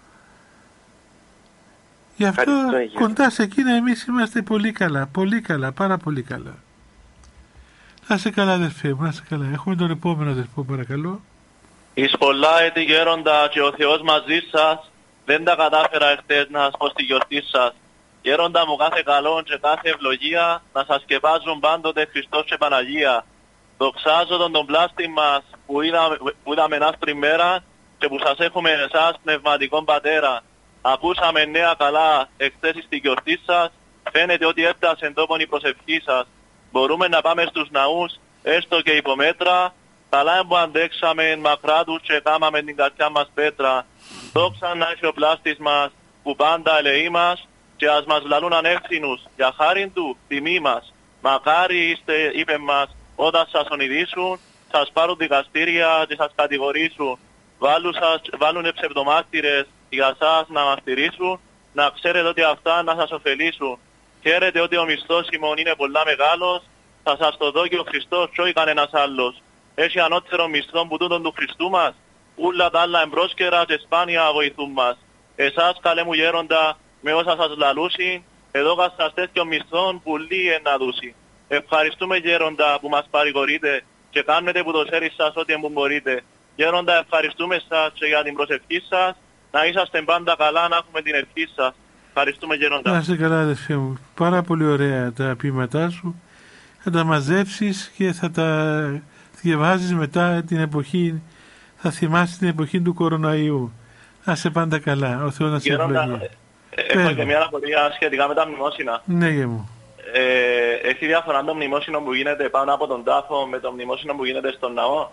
Γι' αυτό κοντά σε εκείνα εμείς είμαστε πολύ καλά, πολύ καλά, πάρα πολύ καλά. Να σε καλά αδερφέ μου, να σε καλά. Έχουμε τον επόμενο αδερφό παρακαλώ. Εις πολλά έτη γέροντα και ο Θεός μαζί σας, δεν τα κατάφερα εχθές να σας πω στη γιορτή σας. Γέροντα μου κάθε καλό και κάθε ευλογία, να σας σκεπάζουν πάντοτε Χριστός και Παναγία. Δοξάζω τον τον πλάστη μας που είδαμε, που είδαμε άστρη μέρα και που σας έχουμε εσάς πνευματικόν πατέρα. Ακούσαμε νέα καλά εχθές στη γιορτή σας, φαίνεται ότι έφτασε τόπον η προσευχή σας. Μπορούμε να πάμε στους ναούς, έστω και υπομέτρα, καλά που αντέξαμε μακρά τους και κάμαμε την καρδιά μας πέτρα. Δόξα να έχει ο πλάστης μας, που πάντα ελεεί μας, και ας μας λαλούν ανεύθυνους, για χάριν του, τιμή μας. Μακάρι είστε, είπε μας, όταν σας ονειδήσουν, σας πάρουν δικαστήρια και σας κατηγορήσουν. Βάλουν, σας, βάλουν ψευδομάρτυρες για σας να μας στηρίσουν, να ξέρετε ότι αυτά να σας ωφελήσουν. Χαίρετε ότι ο μισθός ημών είναι πολλά μεγάλος, θα σας το δω και ο Χριστός και όχι κανένας άλλος. Έχει ανώτερο μισθό που τούτον του Χριστού μας, ούλα τα άλλα εμπρόσκαιρα και σπάνια βοηθούν μας. Εσάς καλέ μου γέροντα, με όσα σας λαλούσι, εδώ σας τέτοιο μισθόν που λύει να δούσει. Ευχαριστούμε Γέροντα που μας παρηγορείτε και κάνετε που το χέρι σας ό,τι που μπορείτε. Γέροντα, ευχαριστούμε σας και για την προσευχή σας. Να είσαστε πάντα καλά, να έχουμε την ευχή σας. Ευχαριστούμε Γέροντα. Να είστε καλά αδερφέ μου. Πάρα πολύ ωραία τα ποίηματά σου. Θα τα μαζέψεις και θα τα διαβάζεις μετά την εποχή, θα θυμάσαι την εποχή του κοροναϊού. Να είσαι πάντα καλά. Ο Θεός να σε ευλογεί. Έχω και μια απορία σχετικά με τα μνημόσυνα. Ναι, γε μου. Ε, έχει διαφορά το μνημόσυνο που γίνεται πάνω από τον τάφο με το μνημόσυνο που γίνεται στον ναό?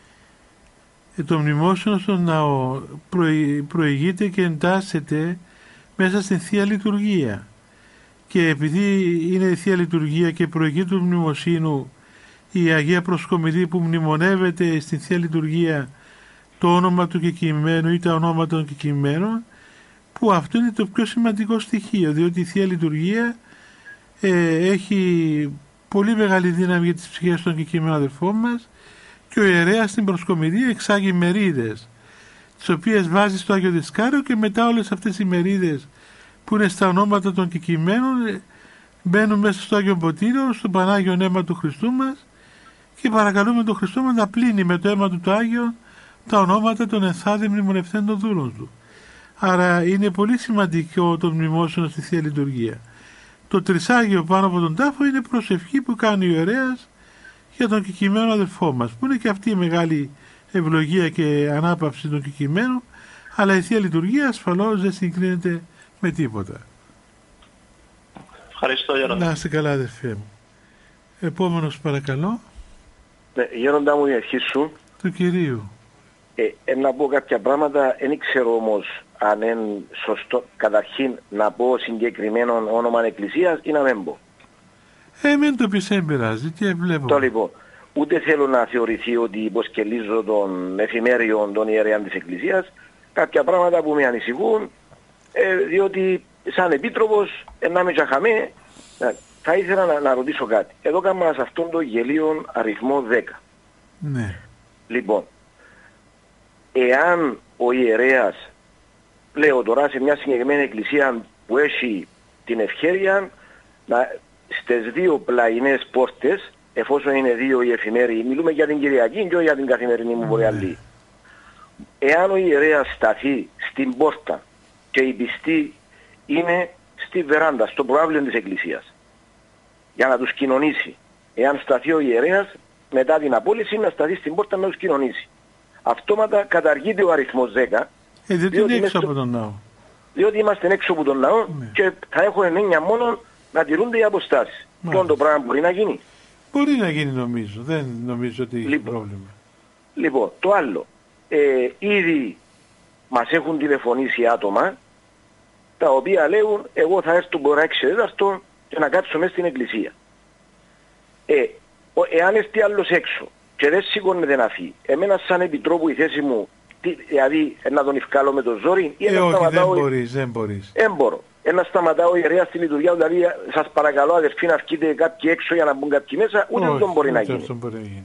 Ε, το μνημόσυνο στον ναό προη, προηγείται και εντάσσεται μέσα στην Θεία Λειτουργία. Και επειδή είναι η Θεία Λειτουργία και προηγεί του μνημοσύνου η Αγία Προσκομιδή που μνημονεύεται στην Θεία Λειτουργία το όνομα του κεκοιημένου ή τα ονόματα των κεκοιμένων, που αυτό είναι το πιο σημαντικό στοιχείο, διότι η Θεία Λειτουργία ε, έχει πολύ μεγάλη δύναμη για τις ψυχές των κεκοιμένων αδερφών μας και ο ιερέας στην προσκομιδή εξάγει μερίδες, τις οποίες βάζει στο Άγιο Δισκάριο και μετά όλες αυτές οι μερίδες που είναι στα ονόματα των κεκοιμένων μπαίνουν μέσα στο Άγιο Ποτήριο, στο Πανάγιο αίμα του Χριστού μας και παρακαλούμε τον Χριστό μας να πλύνει με το αίμα του το Άγιο τα ονόματα των ενθάδε μνημονευθέντων δούλων του. Άρα είναι πολύ σημαντικό το μνημόσυνο στη Θεία Λειτουργία. Το τρισάγιο πάνω από τον τάφο είναι προσευχή που κάνει ο ιερέας για τον κεκοιμένο αδελφό μας, που είναι και αυτή η μεγάλη ευλογία και ανάπαυση των κεκοιμένων, αλλά η Θεία Λειτουργία ασφαλώς δεν συγκρίνεται με τίποτα. Ευχαριστώ Γέροντα. Να είστε καλά αδελφέ μου. Επόμενος παρακαλώ. Ναι, Γέροντα μου, η ευχή σου. Του Κυρίου. Ε, ε, να πω κάποια πράγματα, δεν ξέρω όμως αν είναι σωστό καταρχήν να πω συγκεκριμένο όνομα εκκλησίας ή να μην πω. Ε, μην το πεις, δεν πειράζει και βλέπω. Το λοιπόν, ούτε θέλω να θεωρηθεί ότι υποσκελίζω των εφημέριων των ιερέων της εκκλησίας, κάποια πράγματα που με ανησυχούν, ε, διότι σαν επίτροπος, ε, να με τσαχαμέ, ε, θα ήθελα να, να ρωτήσω κάτι. Εδώ κάνουμε σε αυτόν τον γελίο αριθμό δέκα. Ναι. Λοιπόν, εάν ο ιερέας, λέω τώρα σε μια συγκεκριμένη εκκλησία που έχει την ευχέρεια να, στις δύο πλαϊνές πόρτες, εφόσον είναι δύο οι εφημέροι, μιλούμε για την Κυριακή και όχι για την καθημερινή μου βορειαλή. Εάν ο ιερέας σταθεί στην πόρτα και οι πιστοί είναι στη βεράντα, στο προάβλιο της εκκλησίας, για να τους κοινωνήσει. Εάν σταθεί ο ιερέας, μετά την απόλυση να σταθεί στην πόρτα να τους κοινωνήσει. Αυτόματα καταργείται ο αριθμός δέκα. Ε, διότι είναι έξω από τον ναό. Διότι είμαστε έξω από τον ναό, ναι, και θα έχουν εννέα μόνο να τηρούνται οι αποστάσεις. Ποιο το πράγμα μπορεί να γίνει? Μπορεί να γίνει νομίζω. Δεν νομίζω ότι έχει λοιπόν, πρόβλημα. Λοιπόν, το άλλο. Ε, ήδη μας έχουν τηλεφωνήσει άτομα τα οποία λέγουν εγώ θα έρθω μπορεί έξι τέταρτο και να κάτσω μέσα στην εκκλησία. Ε, ο, εάν έρθει άλλος έξω και δεν σηκώνεται να φύγει, εμένα σαν επιτρόπου η θέση μου, τι, δηλαδή να τον ευκάλω με το ζόρι ή ε, να όχι, σταματάω... δεν μπορείς, δεν μπορείς. Δεν μπορώ. Ένα σταματάω ιερέα στη λειτουργία, δηλαδή σας παρακαλώ αδερφοί να βγείτε κάποιοι έξω για να μπουν κάποιοι μέσα, ούτε όχι, αυτό μπορεί ούτε να γίνει. Αυτό μπορεί να γίνει.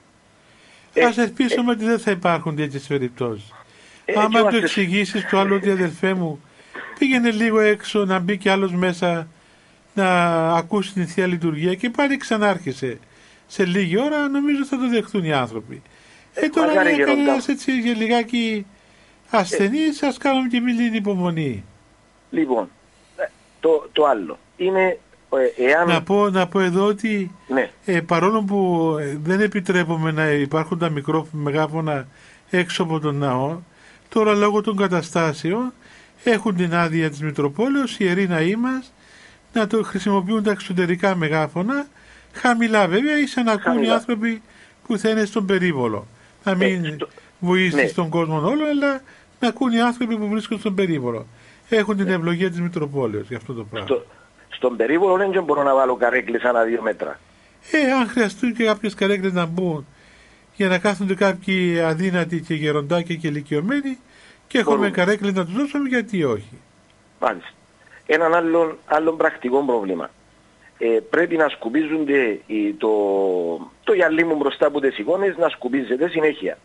Ε, Ας ελπίσουμε ε, ότι δεν θα υπάρχουν τέτοιες περιπτώσεις. Ε, Άμα είμαστε... το εξηγήσεις το άλλο ότι αδερφέ μου πήγαινε λίγο έξω να μπει κι άλλος μέσα να ακούσει την Θεία Λειτουργία και πάλι ξανάρχισε σε λίγη ώρα, νομίζω θα το δεχτούν οι άνθρωποι. Ε, τώρα είναι κανένας έτσι για λιγάκι ασθενής, ε, ας κάνουμε και μην λύνει υπομονή. Λοιπόν, το, το άλλο είναι εάν... Να πω, να πω εδώ ότι ναι. ε, παρόλο που δεν επιτρέπουμε να υπάρχουν τα μικρόφωνα μεγάφωνα έξω από τον ναό, τώρα λόγω των καταστάσεων έχουν την άδεια της Μητροπόλεως οι ιεροί ναοί μας να το χρησιμοποιούν τα εξωτερικά μεγάφωνα, χαμηλά βέβαια, ή σαν να ακούν οι άνθρωποι που θα είναι στον περίβολο. Να μην ε, βοήσει ναι. τον κόσμο όλο, αλλά να ακούν οι άνθρωποι που βρίσκονται στον περίβολο. Έχουν την ευλογία της Μητροπόλεως για αυτό το πράγμα. Στο, στον περίβολο δεν μπορώ να βάλω καρέκλες ανά δύο μέτρα. Ε, αν χρειαστούν και κάποιες καρέκλες να μπουν για να κάθονται κάποιοι αδύνατοι και γεροντάκια και ηλικιωμένοι και έχουμε καρέκλες να τους δώσουμε, γιατί όχι. Μάλιστα. Έναν άλλον, άλλον πρακτικό πρόβλημα. Ε, πρέπει να σκουπίζονται οι, το, το γυαλί μου μπροστά από τις εικόνες, να σκουπίζεται συνέχεια.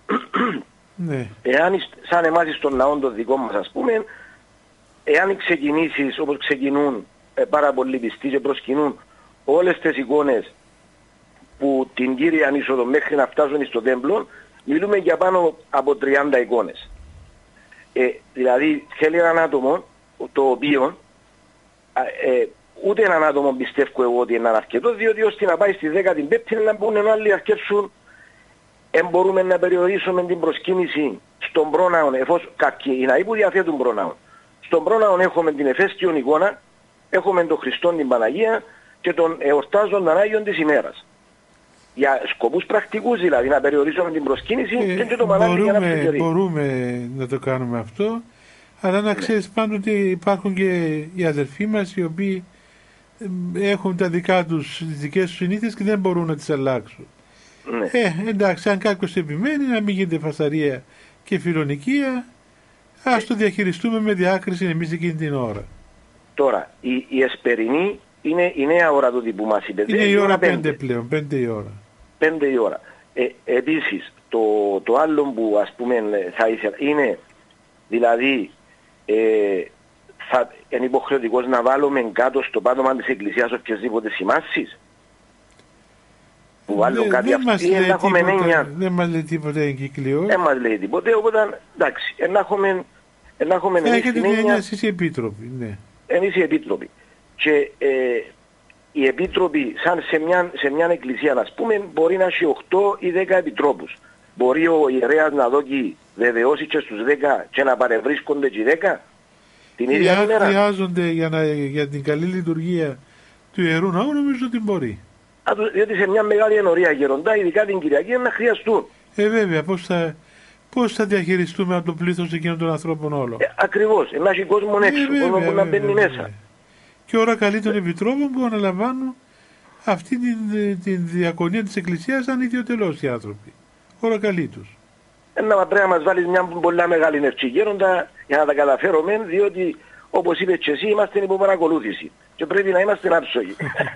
Ναι. Εάν σαν εμάς στον ναό το δικό μας ας πούμε, εάν ξεκινήσεις όπως ξεκινούν ε, πάρα πολλοί πιστοί και προσκυνούν όλες τις εικόνες που την Κύρια είσοδο μέχρι να φτάσουν στο τέμπλο, μιλούμε για πάνω από τριάντα εικόνες. Ε, δηλαδή θέλει έναν άτομο το οποίο ε, ούτε έναν άτομο πιστεύω εγώ ότι είναι αρκετό, διότι ώστε να πάει στη δέκατη πέμπτη να μπουν άλλοι αρκετούν, δεν μπορούμε να περιορίσουμε την προσκύνηση στον πρόναον, εφόσον κάποιοι οι ναοί που διαθέτουν πρόναον. Στον πρόναον έχουμε την εφέστιον εικόνα, έχουμε τον Χριστόν την Παναγία και τον εορτάζονταν Άγιον της ημέρας. Για σκοπούς πρακτικούς δηλαδή, να περιορίσουμε την προσκύνηση ε, και το μαλάκι για να περιορίσουμε. Μπορούμε να το κάνουμε αυτό, αλλά να ξέρεις πάντοτε υπάρχουν και οι αδερφοί μας οι οποίοι έχουν τα δικά τους, τις δικές τους συνήθειες και δεν μπορούν να τις αλλάξουν. Ναι. Ε, εντάξει, αν κάποιος επιμένει να μην γίνεται φασαρία και φιλονικία, ας το διαχειριστούμε με διάκριση εμείς εκείνη την ώρα. Τώρα, η, η εσπερινή είναι η νέα ώρα του που μας είπε. Είναι η ώρα πέντε πλέον, πέντε η ώρα. Πέντε η ώρα. Ε, επίσης, το, το άλλο που ας πούμε θα ήθελα είναι, δηλαδή, ε, θα είναι υποχρεωτικός να βάλουμε κάτω στο πάτωμα της εκκλησίας οποιασδήποτε σημάσεις. Που άλλο δεν, κάτι δεν αυτή, να έχουμε έννοια. Δεν μας λέει τίποτα εγκυκλείο. Δεν μας λέει τίποτα, οπότε εντάξει, να έχουμε, να έχουμε θα έχετε την έννοια εσείς οι επίτροποι, ναι. Εμείς οι επίτροποι. Και ε, οι επίτροποι, σαν σε μια, σε μια εκκλησία, να πούμε, μπορεί να έχει οκτώ ή δέκα επιτρόπους. Μπορεί ο ιερέας να δώσει βεβαιώσει και στους δέκα και να παρευρίσκονται και οι δέκα την ίδια ημέρα. Αν χρειάζονται για, να, για την καλή λειτουργία του Ιερού Ναού, νομίζω ότι μπορεί. Α, διότι σε μια μεγάλη ενορία γεροντά, ειδικά την Κυριακή, να χρειαστούν. Ε, βέβαια, πώς θα, πώς θα διαχειριστούμε από το πλήθος εκείνων των ανθρώπων όλων. Ε, ακριβώς, να έχει κόσμο έξω, ε, κόσμο που να μπαίνει μέσα. Βέβαια. Και ώρα καλή των επιτρόπων που αναλαμβάνουν αυτή την, την διακονία της Εκκλησίας αν ιδιωτελώς οι άνθρωποι. Ώρα καλή τους. Ένα πρέπει να μας βάλεις μια πολλά μεγάλη νευτσή γέροντα για να τα καταφέρουμε, διότι όπως είπες και εσύ είμαστε υπό παρακολούθηση και πρέπει να είμαστε άψογοι.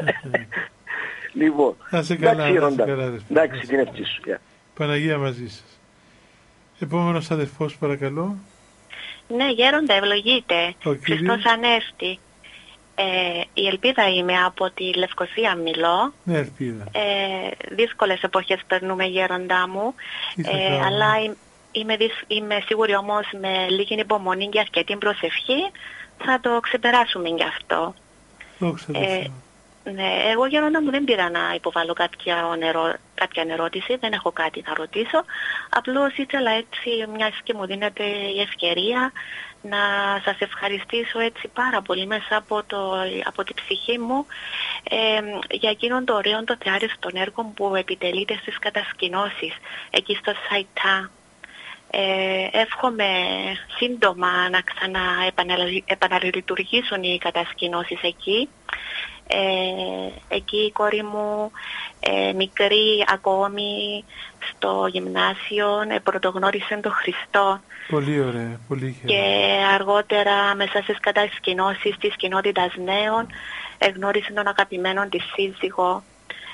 Λοιπόν, εντάξει γέροντα, εντάξει την ευτή σου. Yeah. Παναγία μαζί σας. Επόμενος αδερφός παρακαλώ. Ναι γέροντα, ευλογείτε. Χριστός Ανέστη. Ε, η Ελπίδα είμαι, από τη Λευκοσία μιλώ. Ναι, Ελπίδα. Ε, δύσκολες εποχές περνούμε γέροντά μου, ε, αλλά είμαι, είμαι σίγουρη όμως με λίγη υπομονή και αρκετή προσευχή θα το ξεπεράσουμε γι' αυτό. Ε, ναι, εγώ γέροντα μου δεν πήρα να υποβάλω κάποια, νερό, κάποια ερώτηση, δεν έχω κάτι να ρωτήσω. Απλώς ήθελα έτσι, μιας και μου δίνεται η ευκαιρία, να σας ευχαριστήσω έτσι πάρα πολύ μέσα από, το, από την ψυχή μου ε, για εκείνον το ωραίο το θεάριστον έργο που επιτελείται στις κατασκηνώσεις εκεί στο Σαϊτά. Ε, εύχομαι σύντομα να ξαναεπαναλειτουργήσουν οι κατασκηνώσεις εκεί. Ε, εκεί η κόρη μου ε, μικρή ακόμη στο γυμνάσιο ε, πρωτογνώρισε τον Χριστό. Πολύ ωραία, πολύ χαίρομαι. Και αργότερα μέσα στις κατασκηνώσεις της κοινότητας νέων εγνώρισε τον αγαπημένο της σύζυγο.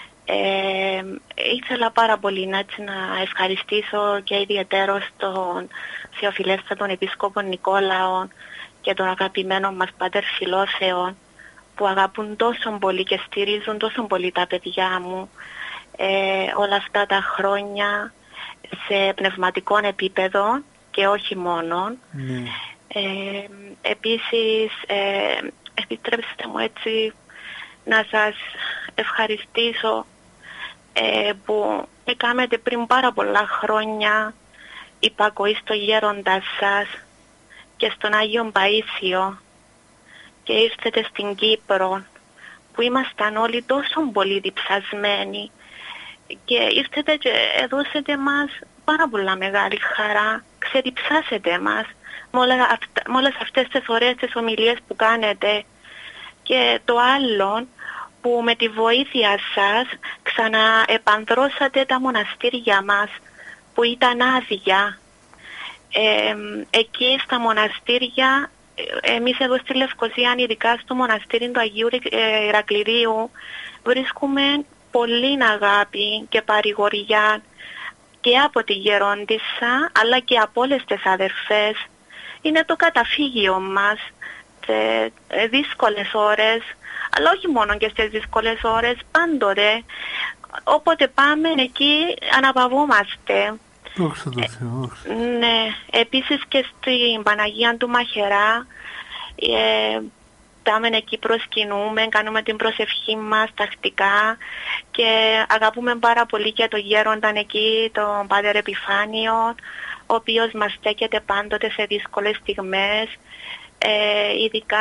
Ε, ήθελα πάρα πολύ να, έτσι, να ευχαριστήσω και ιδιαίτερος τον Θεοφιλέστατον Επίσκοπο Νικόλαον και τον αγαπημένο μας Πάτερ Φιλόθεον, που αγαπούν τόσο πολύ και στηρίζουν τόσο πολύ τα παιδιά μου ε, όλα αυτά τα χρόνια σε πνευματικό επίπεδο και όχι μόνο. Ναι. Ε, επίσης, ε, επιτρέψτε μου έτσι να σας ευχαριστήσω ε, που με κάνετε πριν πάρα πολλά χρόνια υπακοή στο γέροντα σας και στον Άγιο Παΐσιο και ήρθετε στην Κύπρο που ήμασταν όλοι τόσο πολύ διψασμένοι και ήρθετε και έδωσετε μας πάρα πολλά μεγάλη χαρά, ξεδιψάσετε μας με, όλα αυτά, με όλες αυτές τις ωραίες τις ομιλίες που κάνετε. Και το άλλο, που με τη βοήθεια σας ξαναεπανδρώσατε τα μοναστήρια μας που ήταν άδεια. Ε, εκεί στα μοναστήρια, εμείς εδώ στη Λευκοσία, ειδικά στο μοναστήρι του Αγίου Ηρακληρίου, βρίσκουμε πολύ αγάπη και παρηγοριά και από τη γερόντισσα αλλά και από όλες τις αδερφές. Είναι το καταφύγιο μας, σε δύσκολες ώρες, αλλά όχι μόνο και στις δύσκολες ώρες, πάντοτε. Όποτε πάμε εκεί αναπαυόμαστε. Δόξα τω Θεώ. Ναι, επίσης και στην Παναγία του Μαχαιρά, ε, πάμε εκεί, προσκυνούμε, κάνουμε την προσευχή μας τακτικά και αγαπούμε πάρα πολύ και τον γέρονταν εκεί, τον Πάτερ Επιφάνιο, ο οποίος μας στέκεται πάντοτε σε δύσκολες στιγμές, ε, ειδικά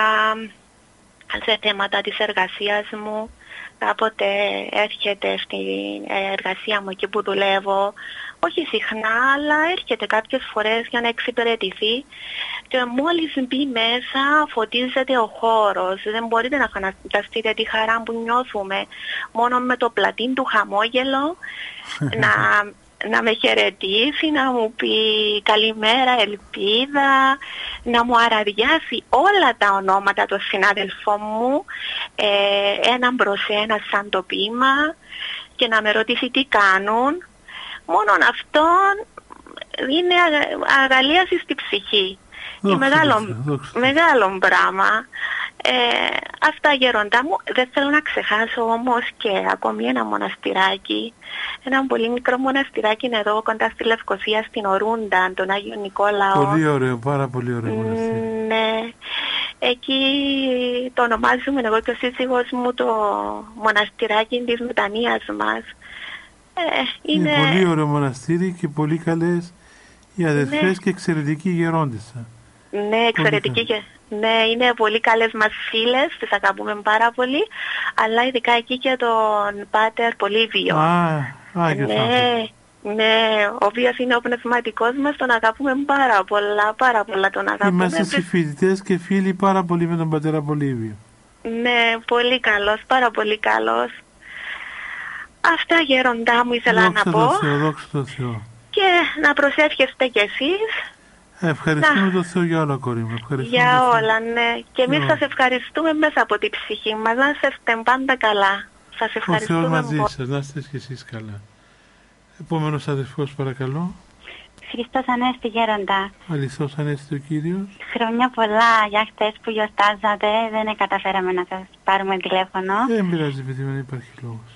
σε θέματα της εργασίας μου. Κάποτε έρχεται στην εργασία μου εκεί που δουλεύω, όχι συχνά, αλλά έρχεται κάποιες φορές για να εξυπηρετηθεί και μόλις μπει μέσα φωτίζεται ο χώρος. Δεν μπορείτε να φανταστείτε τη χαρά που νιώθουμε μόνο με το πλατήν του χαμόγελο να, να με χαιρετήσει, να μου πει καλημέρα, ελπίδα, να μου αραδιάσει όλα τα ονόματα των συνάδελφών μου, ε, έναν προς ένα σαν το ποίημα, και να με ρωτήσει τι κάνουν. Μόνον αυτό είναι αγαλίαση στη ψυχή. Δόξα, μεγάλο, δόξα. μεγάλο πράγμα. Ε, αυτά γέροντά μου. Δεν θέλω να ξεχάσω όμως και ακόμη ένα μοναστηράκι. Ένα πολύ μικρό μοναστηράκι είναι εδώ κοντά στη Λευκοσία, στην Ορούντα, τον Άγιο Νικόλαο. Πολύ ωραίο, πάρα πολύ ωραίο μοναστήρι. Ναι. Εκεί το ονομάζουμε εγώ και ο σύζυγος μου το μοναστηράκι της μετανοίας μας. Ε, είναι... είναι πολύ ωραίο μοναστήρι και πολύ καλές οι αδερφές, ναι, και εξαιρετική γερόντισσα. Ναι, εξαιρετική και... Ναι, είναι πολύ καλές μας φίλες, τις αγαπούμε πάρα πολύ, αλλά ειδικά εκεί και τον Πάτερ Πολύβιο. Α, α, και ναι, ναι, ο οποίος είναι ο πνευματικός μας, τον αγαπούμε πάρα πολλά, πάρα πολλά τον αγαπούμε. Είμαστε συμφοιτητές και φίλοι πάρα πολύ με τον Πατέρα Πολύβιο. Ναι, πολύ καλός, πάρα πολύ καλός. Αυτά γέροντά μου ήθελα δόξα να πω. Δόξα τω Θεώ, δόξα τω Θεώ. Και να προσεύχεστε κι εσείς. Ευχαριστούμε τον Θεό για όλα, κόρη μου. Για όλα, ναι. Και εμείς σας ευχαριστούμε μέσα από την ψυχή μας. Να είστε πάντα καλά. Σας ευχαριστούμε. Ο Θεός μαζί σας. Να είστε και εσείς καλά. Επόμενος αδερφός, παρακαλώ. Χριστός Ανέστη γέροντα. Αληθώς Ανέστη ο Κύριος. Χρόνια πολλά για χτες που γιορτάζατε. Δεν καταφέραμε να σας πάρουμε τηλέφωνο. Δεν πειράζει, παιδί μου, δεν υπάρχει λόγος.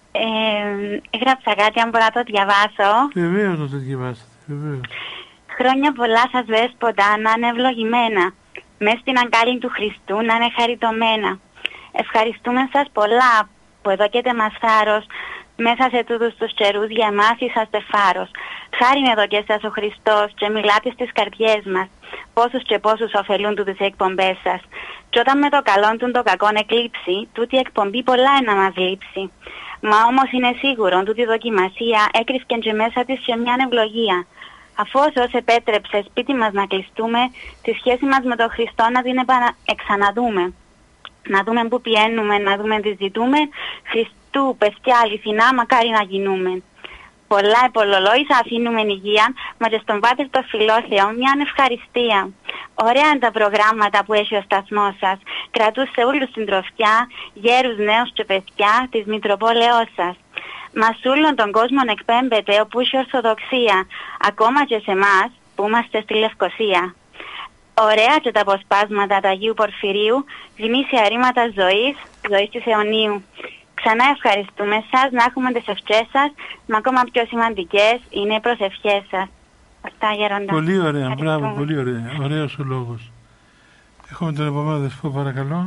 Ε, έγραψα κάτι, αν μπορώ να το διαβάσω. Βεβαίως να το διαβάσετε, βεβαίως. Χρόνια πολλά σας δέσποτα, να είναι ευλογημένα. Μες στην αγκάλη του Χριστού να είναι χαριτωμένα. Ευχαριστούμε σας πολλά που εδώκετε μας θάρρος. Μέσα σε τούτους τους καιρούς για εμάς είσαστε φάρος. Χάριν εδώκε σας ο Χριστός και μιλάτε στις καρδιές μας. Πόσους και πόσους ωφελούν τούτες οι εκπομπές σας. Και όταν με το καλόν του το κακόν εκλείψει, τούτη εκπομπή πολλά να μας λείψει. Μα όμως είναι σίγουρο τούτη δοκιμασία έκρυφκεν και μέσα της σε μια ευλογία. Αφού όσος επέτρεψε σπίτι μας να κλειστούμε, τη σχέση μας με τον Χριστό να την επανα... εξαναδούμε. Να δούμε που πιένουμε, να δούμε τι ζητούμε. Χριστού, παιδιά, αληθινά, μακάρι να γινούμε. Πολλά επολολόησα αφήνουμε υγεία, μα και στον Πάτερ το Φιλόθεο μια ευχαριστία. Ωραία είναι τα προγράμματα που έχει ο σταθμός σας. Κρατούς σε όλους την τροφιά, γέρους, νέους και παιδιά της Μητροπόλεως σας. Μας όλον τον κόσμο εκπέμπεται όπου έχει ορθοδοξία, ακόμα και σε εμάς που είμαστε στη Λευκοσία. Ωραία και τα αποσπάσματα του Αγίου Πορφυρίου, γνήσια ρήματα ζωής, ζωής της αιωνίου. Ξανά ευχαριστούμε σας, να έχουμε τις ευχές σας, μα ακόμα πιο σημαντικές είναι οι προσευχές σας. Αυτά, γέροντα. Πολύ ωραία, μπράβο, πολύ ωραία. Ωραίος ο λόγος. Έχουμε τον επόμενο αδερφό, παρακαλώ.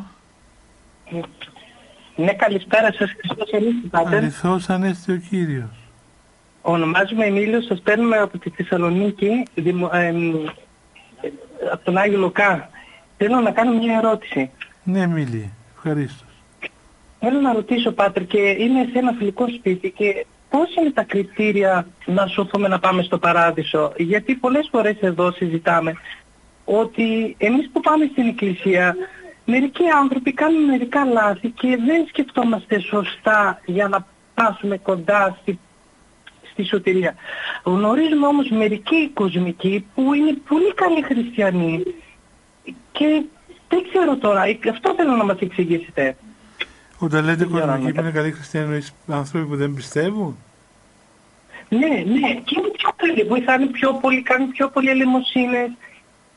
Ναι, καλησπέρα σας, Χριστός Ανέστη, Πάτερ. Αληθώς Ανέστη ο Κύριος. Ονομάζομαι Εμίλιος, σας παίρνουμε από τη Θεσσαλονίκη, δημο, ε, ε, από τον Άγιο Λουκά. Θέλω να κάνω μια ερώτηση. Ναι, Εμίλη, ευχαρίστως. Θέλω να ρωτήσω, Πάτερ, και είμαι σε ένα φιλικό σπίτι και πώς είναι τα κριτήρια να σωθούμε να πάμε στο παράδεισο. Γιατί πολλές φορές εδώ συζητάμε ότι εμείς που πάμε στην εκκλησία, μερικοί άνθρωποι κάνουν μερικά λάθη και δεν σκεφτόμαστε σωστά για να φτάσουμε κοντά στη, στη σωτηρία. Γνωρίζουμε όμως μερικοί κοσμικοί που είναι πολύ καλοί χριστιανοί και δεν ξέρω τώρα, αυτό θέλω να μας εξηγήσετε. Όταν λέτε κοσμικοί που είναι καλοί χριστιανοί, εννοείς άνθρωποι που δεν πιστεύουν? Ναι, ναι, και είναι πιο καλοί, βοηθάνε πιο πολύ, κάνουν πιο πολύ ελεημοσύνες.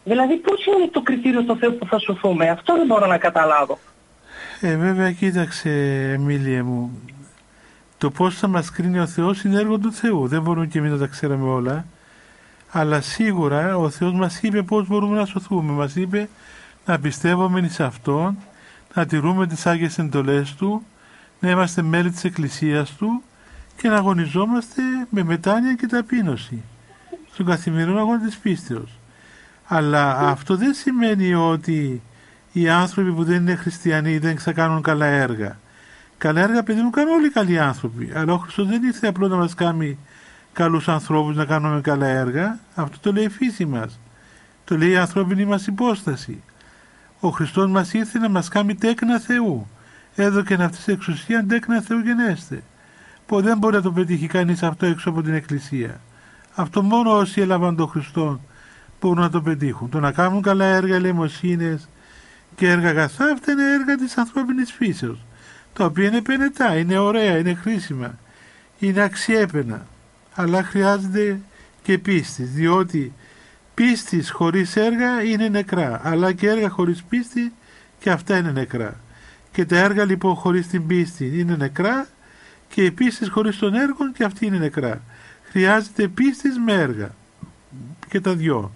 Δηλαδή πώς είναι το κριτήριο στο Θεό που θα σωθούμε? Αυτό δεν μπορώ να καταλάβω. Ε, βέβαια, κοίταξε, Εμίλια μου, το πώς θα μας κρίνει ο Θεός είναι έργο του Θεού. Δεν μπορούμε και εμείς να τα ξέραμε όλα. Αλλά σίγουρα ο Θεός μας είπε πώς μπορούμε να σωθούμε. Μας είπε να πιστεύουμε σε Αυτόν, να τηρούμε τις Άγιες εντολές Του, να είμαστε μέλη της Εκκλησίας Του και να αγωνιζόμαστε με μετάνοια και ταπείνωση στον καθημερινό αγώνα της πίστεως. Αλλά αυτό δεν σημαίνει ότι οι άνθρωποι που δεν είναι χριστιανοί δεν θα κάνουν καλά έργα. Καλά έργα, παιδί μου, κάνουν όλοι οι καλοί άνθρωποι. Αλλά ο Χριστός δεν ήρθε απλώς να μας κάνει καλούς ανθρώπους να κάνουμε καλά έργα. Αυτό το λέει η φύση μας. Το λέει η ανθρώπινη μας υπόσταση. Ο Χριστός μας ήρθε να μας κάνει τέκνα Θεού. Έδωκε αυτή την εξουσία τέκνα Θεού γενέστε. Που δεν μπορεί να το πετύχει κανείς αυτό έξω από την Εκκλησία. Αυτό μόνο όσοι έλαβαν τον Χριστό μπορούν να το πετύχουν. Το να κάνουν καλά έργα, ελεημοσύνες και έργα αγαθά, αυτά είναι έργα της ανθρώπινης φύσεως. Τα οποία είναι πενετά, είναι ωραία, είναι χρήσιμα, είναι αξιέπαινα. Αλλά χρειάζεται και πίστη, διότι πίστης χωρίς έργα είναι νεκρά, αλλά και έργα χωρίς πίστη και αυτά είναι νεκρά. Και τα έργα λοιπόν χωρίς την πίστη είναι νεκρά και η πίστη χωρίς τον έργο και αυτή είναι νεκρά. Χρειάζεται πίστης με έργα και τα δυο.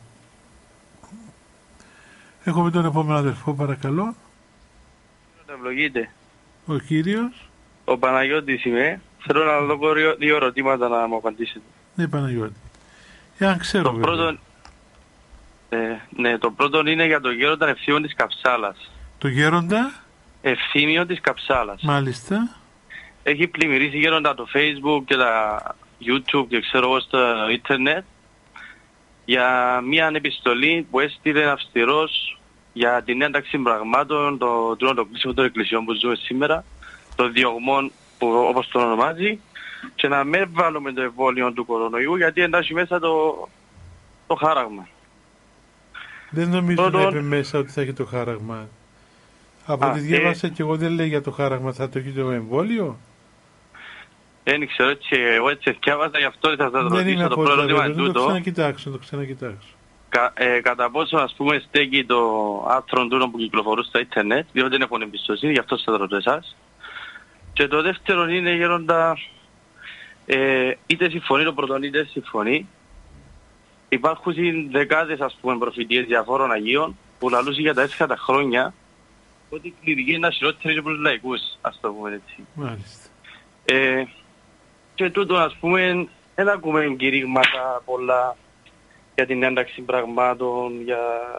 Έχουμε τον επόμενο αδερφό, παρακαλώ. Ευλογείτε. Ο κύριος. Ο Παναγιώτης είμαι. Θέλω να δω δύο ερωτήματα να μου απαντήσετε. Ναι, Παναγιώτη. Εάν ξέρω, το πρώτο, ε, ναι, το πρώτο είναι για τον γέροντα Ευθύμιο της Καψάλας. Το γέροντα Ευθύμιο της Καψάλας. Μάλιστα. Έχει πλημμυρίσει γέροντα το Facebook και τα YouTube και ξέρω εγώ στο ίντερνετ για μια επιστολή που έστειλε αυστηρός για την ένταξη πραγμάτων, το τρίτο κλείσιμο των εκκλησιών που ζούμε σήμερα, των διωγμών που όπως το ονομάζει, και να μην βάλουμε το εμβόλιο του κορονοϊού γιατί εντάσσει μέσα το, το χάραγμα. Δεν νομίζω Πρώτον, να είπε μέσα ότι θα έχει το χάραγμα. Από ό,τι διάβασα ε, και εγώ δεν λέει για το χάραγμα, θα το έχει το εμβόλιο. Δεν ξέρω, έτσι, εγώ έτσι διάβασα, γι' αυτό θα σας ρωτήσω το πρώτο ερώτημα τούτο. Το ξανακοιτάξω, το ξανακοιτάξω. Κα, ε, κατά πόσο ας πούμε στέκει το άρθρο τούτο που κυκλοφορούν στο ίντερνετ, διότι δεν έχουν εμπιστοσύνη, γι' αυτό σας ρωτώ εσάς. Και το δεύτερο είναι γέροντα, ε, είτε συμφωνεί το πρώτο είτε συμφωνεί. Υπάρχουν δεκάδες ας πούμε προφητείες διαφόρων Αγίων που λαλούν για τα έσχατα χρόνια ότι η κληρική είναι ασυρώτερη από τους λαϊκούς, ας το πούμε έτσι. Μάλιστα. Ε, και τούτο ας πούμε δεν ακούμε κηρύγματα πολλά για την ένταξη πραγμάτων, για,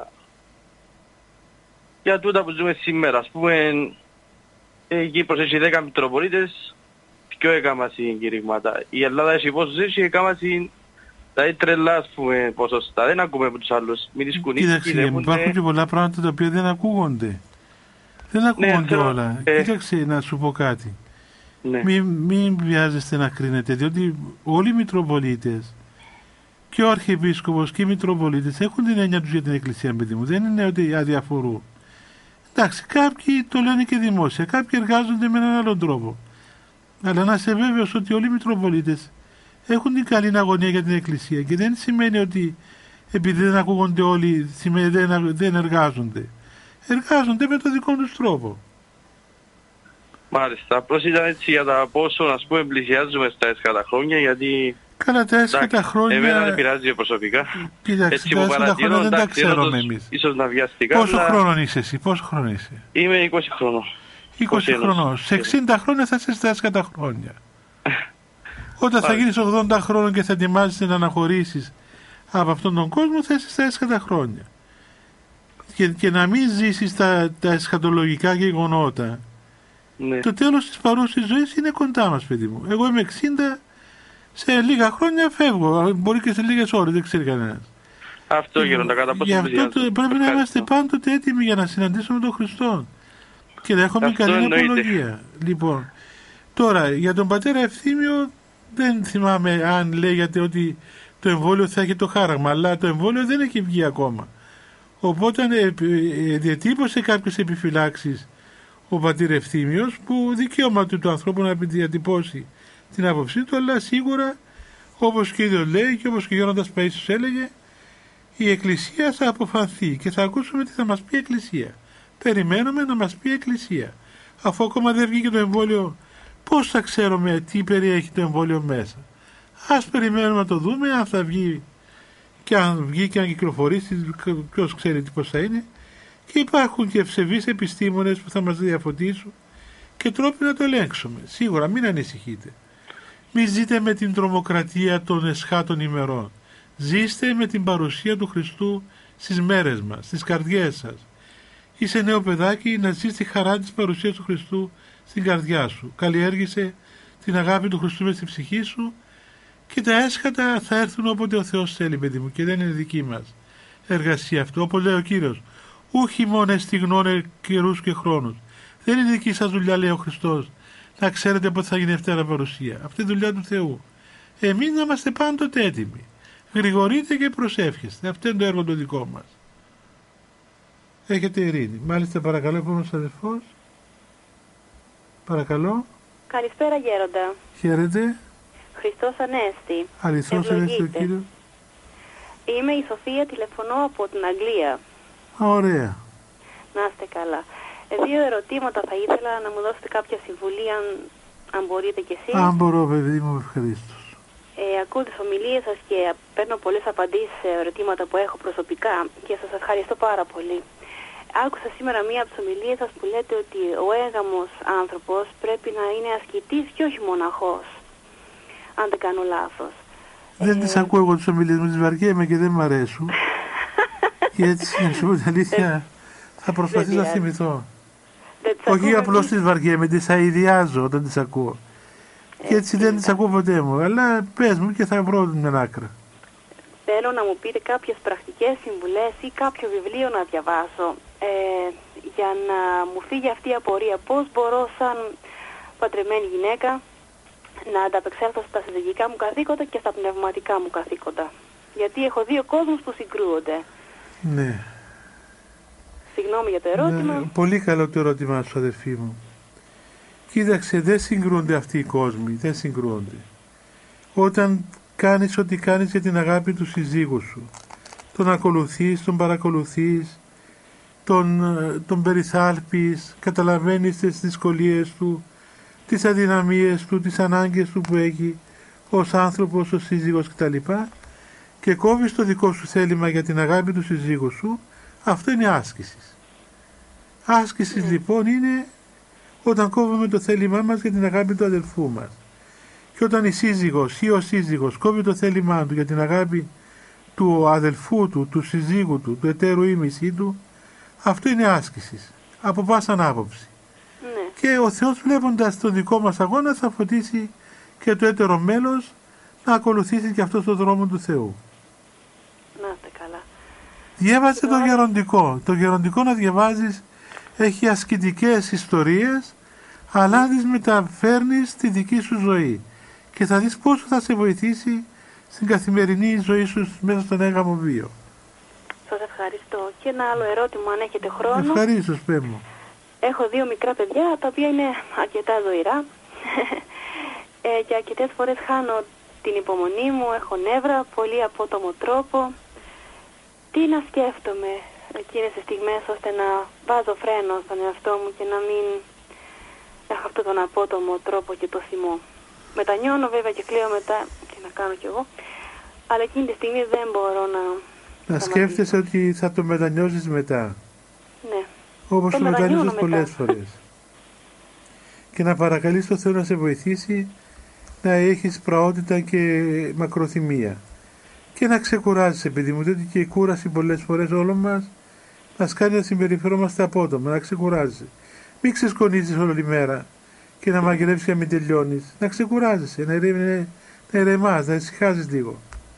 για τούτα που ζούμε σήμερα. Ας πούμε η Κύπρος έχει δέκα μητροπολίτες, ποιο έκαμα συγκηρύγματα. Η Ελλάδα έχει πόσους έχει, έκαμα τα τρελά ας πούμε ποσοστά. Δεν ακούμε από τους άλλους. Μην τις κουνήσεις. Κοίταξε, υπάρχουν και πολλά πράγματα τα οποία δεν ακούγονται. Δεν ακούγονται ναι, όλα. Ε... Κοίταξε να σου πω κάτι. Ναι. Μην, μην βιάζεστε να κρίνετε, διότι όλοι οι Μητροπολίτες και ο Αρχιεπίσκοπος και οι Μητροπολίτες έχουν την έννοια τους για την Εκκλησία, παιδί μου. Δεν είναι ότι αδιαφορούν. Εντάξει, κάποιοι το λένε και δημόσια, κάποιοι εργάζονται με έναν άλλον τρόπο. Αλλά να είσαι βέβαιος ότι όλοι οι Μητροπολίτες έχουν την καλή αγωνία για την Εκκλησία και δεν σημαίνει ότι επειδή δεν ακούγονται όλοι, σημαίνει δεν, δεν εργάζονται. Εργάζονται με τον δικό τους τρόπο. Μάλιστα, απλώς ήταν έτσι για τα πόσο ας πούμε πλησιάζουμε στα έσχατα χρόνια, γιατί καλά τα έσχατα χρόνια... Εμένα δεν πειράζει προσωπικά. Κοίταξε, έτσι τα έσχατα χρόνια δεν τα ξέρουμε εμείς. Ίσως να βιαστικά. Πόσο αλλά... χρόνων είσαι εσύ, πόσο χρόνο είσαι? Είμαι είκοσι χρόνων. είκοσι χρονών. Σε εξήντα χρόνια θα είσαι στα έσχατα χρόνια. Όταν θα γίνεις ογδόντα χρόνων και θα ετοιμάζεσαι να αναχωρήσεις από αυτόν τον κόσμο, θα είσαι στα έσχατα χρόνια. Και, και να μην ζήσεις τα, τα εσχατολογικά γεγονότα. Ναι. Το τέλος της παρούσης ζωής είναι κοντά μας, παιδί μου. Εγώ είμαι εξήντα, σε λίγα χρόνια φεύγω. Μπορεί και σε λίγες ώρες, δεν ξέρει κανένας. Αυτό γέροντα, κατά πόσο γι' αυτό το, πρέπει να είμαστε πάντοτε έτοιμοι για να συναντήσουμε τον Χριστό. Και να έχουμε αυτό καλή εννοείται. απολογία. Λοιπόν, τώρα για τον πατέρα Ευθύμιο δεν θυμάμαι αν λέγεται ότι το εμβόλιο θα έχει το χάραγμα, αλλά το εμβόλιο δεν έχει βγει ακόμα. Οπότε ε, ε, διατύπωσε κάποιες επιφυλάξεις ο πατήρ Ευθύμιος, που δικαίωμα του του ανθρώπου να διατυπώσει την άποψή του, αλλά σίγουρα όπως και ο ίδιος λέει και όπως και ο Γέροντας Παΐσιος έλεγε, Η Εκκλησία θα αποφανθεί και θα ακούσουμε τι θα μας πει η Εκκλησία. Περιμένουμε να μας πει η Εκκλησία. Αφού ακόμα δεν βγήκε το εμβόλιο, πώς θα ξέρουμε τι περιέχει το εμβόλιο μέσα? Ας περιμένουμε να το δούμε, αν θα βγει και αν βγει και αν κυκλοφορήσει, ποιος ξέρει τι πώς θα είναι. Και υπάρχουν και ευσεβείς επιστήμονες που θα μας διαφωτίσουν και τρόποι να το ελέγξουμε. Σίγουρα μην ανησυχείτε. Μη ζείτε με την τρομοκρατία των εσχάτων ημερών. Ζήστε με την παρουσία του Χριστού στις μέρες μας, στις καρδιές σας. Είσαι νέο παιδάκι, να ζεις τη χαρά της παρουσίας του Χριστού στην καρδιά σου. Καλλιέργησε την αγάπη του Χριστού μες στη ψυχή σου και τα έσχατα θα έρθουν όποτε ο Θεός θέλει, παιδί μου, και δεν είναι δική μας εργασία αυτό. Όπως λέει ο Κύριος, ούχι μόνο στιγνώνε καιρούς και χρόνους. Δεν είναι δική σας δουλειά, λέει ο Χριστός, να ξέρετε πότε θα γίνει η Δευτέρα Παρουσία. Αυτή είναι δουλειά του Θεού. Εμείς να είμαστε πάντοτε έτοιμοι. Γρηγορείτε και προσεύχεστε. Αυτό είναι το έργο το δικό μας. Έχετε ειρήνη. Μάλιστα, παρακαλώ, επόμενος αδερφός. Παρακαλώ. Καλησπέρα, Γέροντα. Χαίρετε. Χριστός Ανέστη. Αληθώς Ανέστη ο Κύριος. Είμαι η Σοφία, τηλεφωνώ από την Αγγλία. Α, ωραία. Να είστε καλά. Ε, δύο ερωτήματα θα ήθελα να μου δώσετε κάποια συμβουλή, αν, αν μπορείτε κι εσείς. Αν μπορώ, παιδί μου, ευχαρίστως. Ε, ακούω τις ομιλίες σας και παίρνω πολλές απαντήσεις σε ερωτήματα που έχω προσωπικά και σας ευχαριστώ πάρα πολύ. Άκουσα σήμερα μία από τις ομιλίες σας που λέτε ότι ο έγαμος άνθρωπος πρέπει να είναι ασκητής και όχι μοναχός, αν δεν κάνω λάθος. Δεν ε... τις ακούω εγώ τις ομιλίες μου, τις βαριέμαι και δεν μ' αρέσουν. Και έτσι, να σου πω την αλήθεια, θα προσπαθήσω να θυμηθώ. Όχι απλώς τις βαριέμαι, τις αηδιάζω όταν τις ακούω. Και έτσι δεν τις ακούω ποτέ μου, αλλά πες μου και θα βρω την άκρα. Θέλω να μου πείτε κάποιες πρακτικές συμβουλές ή κάποιο βιβλίο να διαβάσω ε, για να μου φύγει αυτή η απορία. Πώς μπορώ σαν παντρεμένη γυναίκα να ανταπεξέλθω στα συζυγικά μου καθήκοντα και στα πνευματικά μου καθήκοντα. Γιατί έχω δύο κόσμους που συγκρούονται. Ναι. Συγγνώμη για το ερώτημα. Ναι, πολύ καλό το ερώτημά σου, αδερφή μου. Κοίταξε, δεν συγκρούονται αυτοί οι κόσμοι, δεν συγκρούονται. Όταν κάνεις ό,τι κάνεις για την αγάπη του συζύγου σου, τον ακολουθείς, τον παρακολουθείς, τον, τον περιθάλπεις, καταλαβαίνεις τις δυσκολίες του, τις αδυναμίες του, τις ανάγκες του που έχει ως άνθρωπος, ως σύζυγος κτλ. Και κόβεις το δικό σου θέλημα για την αγάπη του συζύγου σου, αυτό είναι άσκηση. Άσκηση mm. λοιπόν είναι όταν κόβουμε το θέλημά μας για την αγάπη του αδελφού μας. Και όταν η σύζυγος ή ο σύζυγος κόβει το θέλημά του για την αγάπη του αδελφού του, του συζύγου του, του εταίρου ή μισή του, αυτό είναι άσκηση. Από πάσαν άποψη. Ναι. Και ο Θεός, βλέποντας τον δικό μας αγώνα, θα φωτίσει και το έτερο μέλος να ακολουθήσει και αυτό το δρόμο του Θεού. Να είστε καλά. Διέβαζε το γεροντικό. Το γεροντικό να διαβάζεις έχει ασκητικές ιστορίες, αλλά αν τις μεταφέρνεις στη δική σου ζωή και θα δεις πόσο θα σε βοηθήσει στην καθημερινή ζωή σου μέσα στον έγαμο βίο. Σας ευχαριστώ. Και ένα άλλο ερώτημα, αν έχετε χρόνο. Ευχαρίστως, πέ μου. Έχω δύο μικρά παιδιά, τα οποία είναι αρκετά ζωηρά ε, και αρκετές φορές χάνω την υπομονή μου, έχω νεύρα, πολύ απότομο τρόπο. Τι να σκέφτομαι εκείνες τις στιγμές ώστε να βάζω φρένο στον εαυτό μου και να μην έχω αυτόν τον απότομο τρόπο και το θυμό. Μετανιώνω βέβαια και κλαίω μετά, και να κάνω κι εγώ, αλλά εκείνη τη στιγμή δεν μπορώ να... Να σκέφτεσαι ότι θα το μετανιώσεις μετά. Ναι. Όπως το, το μετανιώσεις πολλές φορές. Και να παρακαλείς το Θεό να σε βοηθήσει να έχεις πραότητα και μακροθυμία. Και να ξεκουράζεις, επειδή μου, διότι και η κούραση πολλές φορές όλων μας μας κάνει να συμπεριφερόμαστε απότομα, να ξεκουράζεις. Μην ξεσκονίζεις όλη τη μέρα και να μαγειρεύεις και να μην τελειώνεις. Να ξεκουράζεις, να, ηρε... να ηρεμάς, να ησυχάζεις λίγο.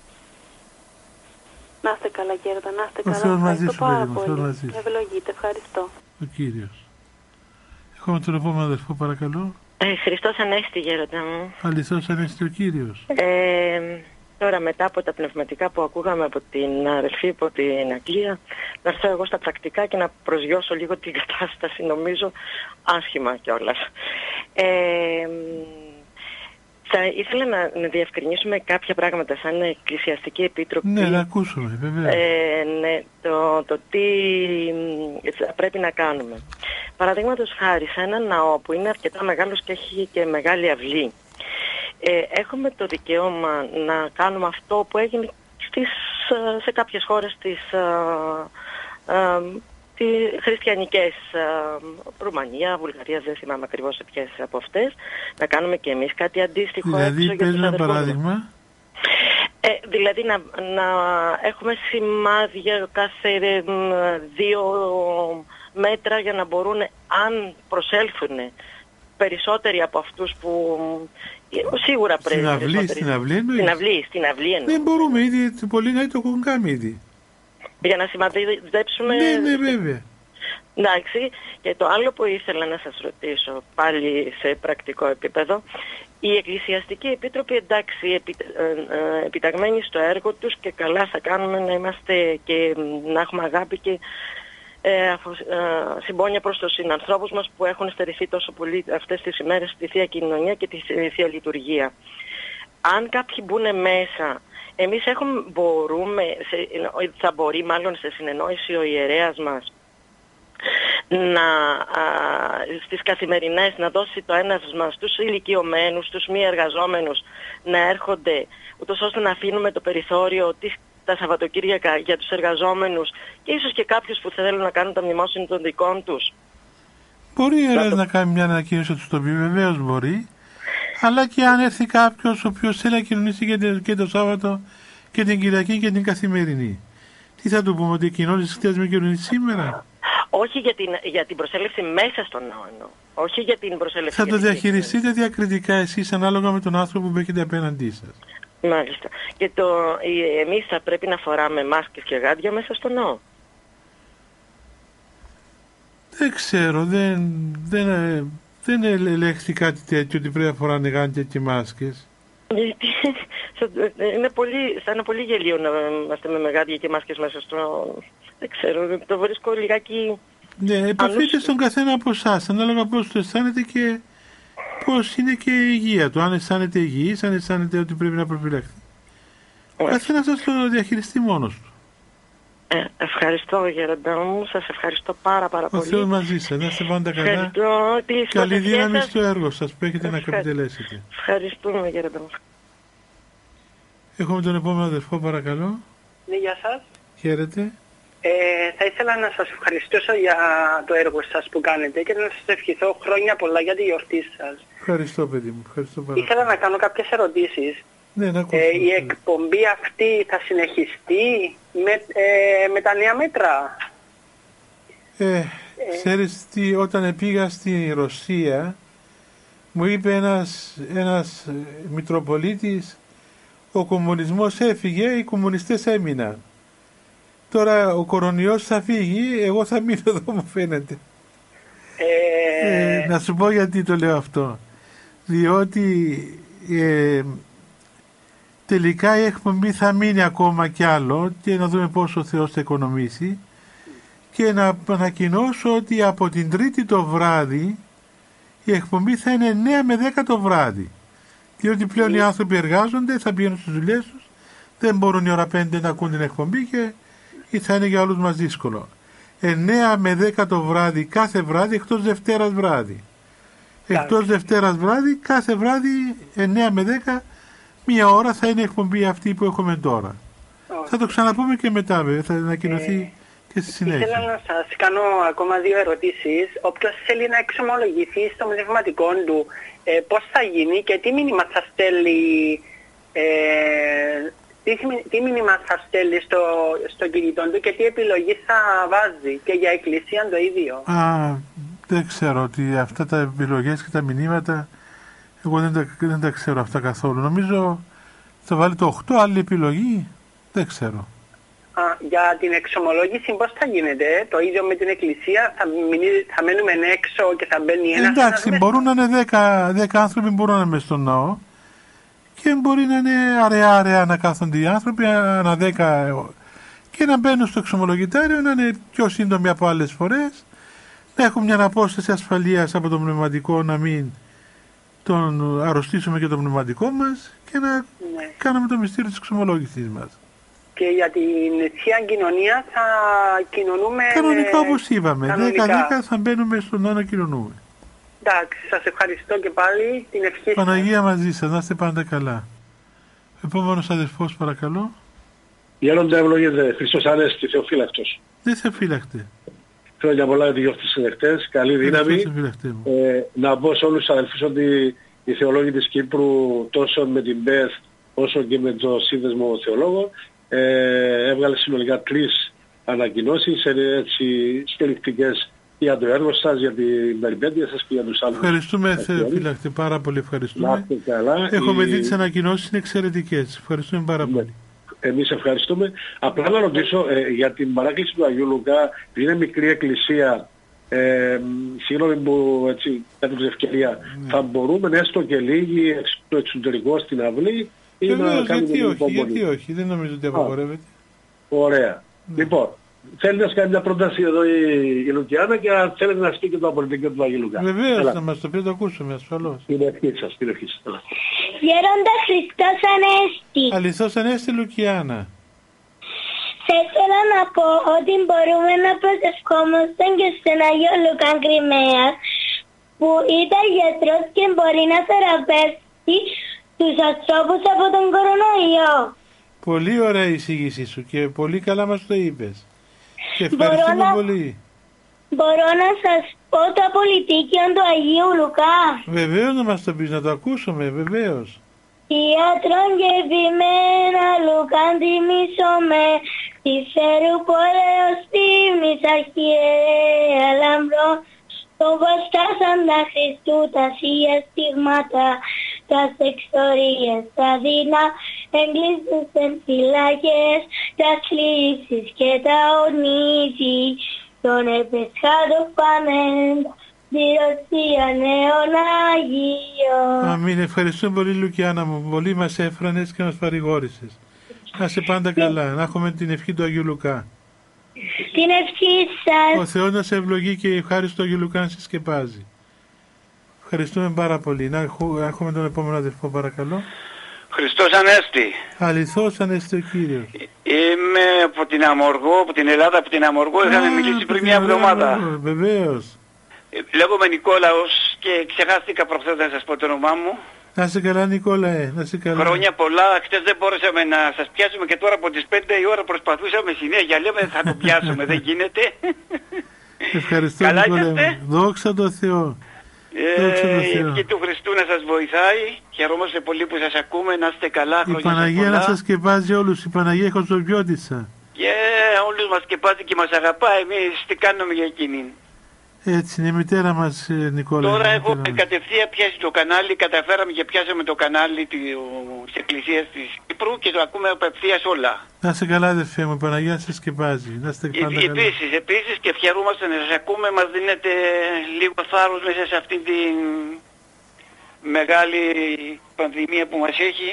Να είστε καλά, Γέροντα, να είστε καλά. Ο Θεός μαζί σου, πάρα παιδί μου. Ευλογείτε, ευχαριστώ. Ο Κύριος. Έχουμε τον επόμενο αδερφό, παρακαλώ. Ε, Χριστός Ανέστη, Γέροντα μου. Αληθώς Ανέστη ο Κύριος. Ε, τώρα μετά από τα πνευματικά που ακούγαμε από την αδελφή από την Αγγλία, να έρθω εγώ στα πρακτικά και να προσγειώσω λίγο την κατάσταση, νομίζω άσχημα κιόλας. Ε, Θα ήθελα να, να διευκρινίσουμε κάποια πράγματα σαν εκκλησιαστική επίτροπη. Ναι, να ακούσουμε, βέβαια. Ε, ναι, το, το τι θα πρέπει να κάνουμε. Παραδείγματος χάρη, σε ένα ναό που είναι αρκετά μεγάλος και έχει και μεγάλη αυλή, ε, έχουμε το δικαίωμα να κάνουμε αυτό που έγινε στις, σε κάποιες χώρες της... τις χριστιανικές, Ρουμανία, Βουλγαρία, δεν θυμάμαι ακριβώς σε ποιες από αυτές, να κάνουμε και εμείς κάτι αντίστοιχο. Δηλαδή, πες ένα παράδειγμα. Ε, δηλαδή να, να έχουμε σημάδια κάθε δύο μέτρα για να μπορούν, αν προσέλθουν περισσότεροι από αυτούς που σίγουρα πρέπει. Στην αυλή, στην αυλή εννοείς. Στην αυλή, στην αυλή εννοείς. Δεν μπορούμε ήδη, πολλοί να το έχουν κάνει ήδη. Για να σημαδέψουμε... Ναι, ναι, βέβαια. Εντάξει, και το άλλο που ήθελα να σας ρωτήσω, πάλι σε πρακτικό επίπεδο, οι εκκλησιαστικοί επίτροποι, εντάξει, επι, ε, ε, επιταγμένοι στο έργο τους και καλά θα κάνουμε να είμαστε και να έχουμε αγάπη και ε, ε, συμπόνια προς τους συνανθρώπους μας που έχουν στερηθεί τόσο πολύ αυτές τις ημέρες στη Θεία Κοινωνία και τη Θεία Λειτουργία. Αν κάποιοι μπουν μέσα... Εμείς έχουμε, μπορούμε, σε, θα μπορεί μάλλον σε συνεννόηση ο ιερέας μας να, α, στις καθημερινές να δώσει το έναυσμα στους ηλικιωμένους, στους μη εργαζόμενους να έρχονται, ούτως ώστε να αφήνουμε το περιθώριο της, τα Σαββατοκύριακα για τους εργαζόμενους και ίσως και κάποιους που θέλουν να κάνουν τα μνημόσυνα των δικών τους. Μπορεί η ιερέας να κάνει μια ανακοίνωση του στο οποίο βεβαίως μπορεί. Αλλά και αν έρθει κάποιος ο οποίος θέλει να κοινωνήσει και το Σάββατο και την Κυριακή και την καθημερινή. Τι θα του πούμε, ότι οι κοινωνίες χτες με κοινωνήσει σήμερα? Όχι για την, για την προσέλευση μέσα στον ναό εννοώ. Όχι για την προσέλευση. Θα το διαχειριστείτε διακριτικά εσείς ανάλογα με τον άνθρωπο που έχετε απέναντί σας. Μάλιστα. Και το, εμείς θα πρέπει να φοράμε μάσκες και γάντια μέσα στον ναό. Δεν ξέρω, δεν... δεν Δεν ελέγχθη κάτι τέτοιο ότι πρέπει να φοράνε γάντια και μάσκες. Είναι πολύ, θα είναι πολύ γελίο να είμαστε με γάντια και μάσκες μέσα στο... Δεν ξέρω, το βρίσκω λιγάκι... Ναι, επαφείτε στον καθένα από εσάς, ανάλογα πώς το αισθάνεται και πώς είναι και η υγεία του. Αν αισθάνεται υγιής, αν αισθάνεται ότι πρέπει να προφυλαχθεί. Ο καθένας θα το διαχειριστεί μόνος του. Ε, ευχαριστώ γέροντα μου, σας ευχαριστώ πάρα πάρα πολύ. Ο Θεός μαζί σας, να είστε πάντα καλά. Ευχαριστώ. Καλή δύναμη στο έργο σας που έχετε Ευχα... να επιτελέσετε. Ευχαριστούμε γέροντα μου. Έχουμε τον επόμενο αδερφό, παρακαλώ. Ναι, γεια σας. Χαίρετε. Ε, θα ήθελα να σας ευχαριστήσω για το έργο σας που κάνετε και να σας ευχηθώ χρόνια πολλά για τη γιορτή σας. Ευχαριστώ παιδί μου, ευχαριστώ πάρα. Ήθελα να κάνω κάποιες ερωτήσεις. Ναι, να ακούσω, ε, η εκπομπή αυτή θα συνεχιστεί με, ε, με τα νέα μέτρα? Ε, ε. Ξέρεις τι, όταν πήγα στη Ρωσία μου είπε ένας, ένας Μητροπολίτης, ο κομμουνισμός έφυγε, οι κομμουνιστές έμειναν. Τώρα ο κορονοϊός θα φύγει, εγώ θα μείνω εδώ μου φαίνεται. Ε... Ε, να σου πω γιατί το λέω αυτό. Διότι ε, τελικά η εκπομπή θα μείνει ακόμα κι άλλο και να δούμε πόσο ο Θεός θα οικονομήσει και να ανακοινώσω ότι από την Τρίτη το βράδυ η εκπομπή θα είναι εννιά με δέκα το βράδυ. Διότι πλέον οι άνθρωποι εργάζονται, θα πηγαίνουν στις δουλειές τους, δεν μπορούν η ώρα πέντε να ακούν την εκπομπή και θα είναι για όλους μας δύσκολο. εννιά με δέκα το βράδυ, κάθε βράδυ, εκτός Δευτέρας βράδυ. Εκτός Δευτέρας βράδυ, κάθε βράδυ εννιά με δέκα, μία ώρα θα είναι η εκπομπή αυτή που έχουμε τώρα. Oh. Θα το ξαναπούμε και μετά, βέβαια, θα ανακοινωθεί ε, και στη συνέχεια. Ήθελα να σας κάνω ακόμα δύο ερωτήσεις. Όποιος θέλει να εξομολογηθεί στο πνευματικό του, ε, πώς θα γίνει και τι μήνυμα θα στέλνει... Ε, Τι, τι μήνυμα θα στέλνει στο, στο κινητό του και τι επιλογή θα βάζει και για εκκλησία το ίδιο? Α, δεν ξέρω ότι αυτά τα επιλογές και τα μηνύματα εγώ δεν τα, δεν τα ξέρω αυτά καθόλου. Νομίζω θα βάλει το οκτώ, άλλη επιλογή, δεν ξέρω. Α, για την εξομολόγηση πώς θα γίνεται, το ίδιο με την εκκλησία, θα, μείνει, θα μένουμε έξω και θα μπαίνει ένας... Εντάξει, ένας μπορούν να είναι δέκα, δέκα άνθρωποι, μπορούν να είναι μες στον ναό. Και μπορεί να είναι αραιά-αραιά να κάθονται οι άνθρωποι, ανά δέκα, και να μπαίνουν στο εξομολογητάριο, να είναι πιο σύντομοι από άλλες φορές, να έχουν μια απόσταση ασφαλείας από το πνευματικό, να μην τον αρρωστήσουμε και το πνευματικό μας και να Ναι. κάνουμε το μυστήριο της εξομολόγησης μας. Και για την Θεία Κοινωνία θα κοινωνούμε... Κανονικά όπως είπαμε, κανονικά. δέκα δέκα θα μπαίνουμε στον ναό να κοινωνούμε. Εντάξει, σας ευχαριστώ και πάλι, την ευχή σας. Παναγία μαζί σας, να είστε πάντα καλά. Επόμενος αδερφός παρακαλώ. Γέροντα ευλογείτε, Χριστός Ανέστη, Θεοφύλακτος. Δεν Θεοφύλακτε. Χρόνια πολλά για τη γιορτή στις ελεκτές, καλή δύναμη. Ε, να πω σε όλους τους αδελφούς ότι οι θεολόγοι της Κύπρου τόσο με την ΠΕΘ όσο και με το Σύνδεσμο Θεολόγων ε, έβγαλε συνολικά τρεις ανακοινώσεις έτσι στελικτικές για το έργο σας, για την περιπέτεια σας και για τους άλλους. Ευχαριστούμε Θεοφύλακτε, πάρα πολύ ευχαριστούμε. Να είστε καλά. Έχουμε η... δει τις ανακοινώσεις, είναι εξαιρετικές. Ευχαριστούμε πάρα πολύ. Εμείς ευχαριστούμε. Απλά να ρωτήσω ε, για την παράκληση του Αγίου Λουκά, είναι μικρή εκκλησία, ε, συγγνώμη που έτσι έδωσε ευκαιρία, ναι. θα μπορούμε έστω και λίγοι εξ, το εξωτερικό στην αυλή ή Βεβαίως, να κάνουμε γιατί όχι, υπομονή. γιατί όχι, δεν νομίζω ότι απαγορεύεται. Ωραία. Ναι. Λοιπόν, θέλει να κάνει μια πρόταση εδώ η, η Λουκιάννα και αν θέλετε να στείλει και το απολυτικό του Αγίου Λουκά. Βεβαίως, να μας το πει, το ακούσουμε ασφαλώς. Την ευχή σας, την ευχή σας. Γέροντα Χριστός Ανέστη. Αληθώς Ανέστη Λουκιάννα. Θα ήθελα να πω ότι μπορούμε να προσευχόμαστε και στον Άγιο Λουκά Κριμαίας που ήταν γιατρός και μπορεί να θεραπεύσει τους ανθρώπους από τον κορονοϊό. Πολύ ωραία η εισήγησή σου και πολύ καλά μας το είπες. Και ευχαριστούμε να... πολύ. Μπορώ να σας πω το απολυτίκιο του Αγίου Λουκά. Βεβαίως να μας το πεις, να το ακούσουμε, βεβαίως. Ιατρών και επιμένα Λουκάν τιμήσομαι, τη φέρου πορέως τίμης αρχιερέα λαμπρό, το βοστάσαντα Χριστού τα σία στιγμάτα, τα εξορίες, τα δεινά, εγκλήσεις εν φυλάκες, τα θλίψεις και τα ονίζει, τον επεσχάτω πανέντα, τη Ρωσία νέων Αγίων. Αμήν, ευχαριστούμε πολύ Λουκιάννα μου, πολύ μας έφρανες και μας παρηγόρησες. Να είσαι πάντα καλά, να έχουμε την ευχή του Αγίου Λουκά. Την ευχή σας. Ο Θεός να σε ευλογεί και ευχάριστο Αγίου Λουκά να συσκεπάζει. Ευχαριστούμε πάρα πολύ. Να έχουμε τον επόμενο αδερφό παρακαλώ. Χριστός Ανέστη. Αληθώς Ανέστη ο Κύριος. Είμαι από την Αμοργό, από την Ελλάδα, από την Αμοργό. Είχαμε μιλήσει πριν μια εβδομάδα. Βεβαίως. Λέγομαι Νικόλαος και ξεχάστηκα προχθές να σας πω το όνομά μου. Να είσαι καλά Νικόλα, ε, να είσαι καλά. Χρόνια πολλά, χτες δεν μπορέσαμε να σας πιάσουμε και τώρα από τις πέντε η ώρα προσπαθούσαμε συνέχεια, λέμε θα το πιάσουμε, δεν γίνεται. Ευχαριστώ καλά Νικόλα, είσαστε? δόξα τω Θεώ. Ε, δόξα τω η Θεώ. ευχή του Χριστού να σας βοηθάει, χαιρόμαστε πολύ που σας ακούμε, να είστε καλά, Η χρόνια Παναγία πολλά. να σας σκεπάζει όλους, η Παναγία Χωσοβιώτισσα. Και όλους μας σκεπάζει και μας αγαπάει, εμείς τι κάνουμε για εκείνη. Έτσι είναι η μητέρα μας Νικόλα. Τώρα έχω κατευθείαν πιάσει το κανάλι, καταφέραμε και πιάσαμε το κανάλι της Εκκλησίας της Κύπρου και το ακούμε απευθείας όλα. Να είστε καλά αδερφέ μου, η Παναγία σας σκεπάζει. Να είστε πάντα καλά. Επίσης, επίσης και ευχαριστούμαστε να σας ακούμε, μας δίνετε λίγο θάρρος μέσα σε αυτήν την μεγάλη πανδημία που μας έχει.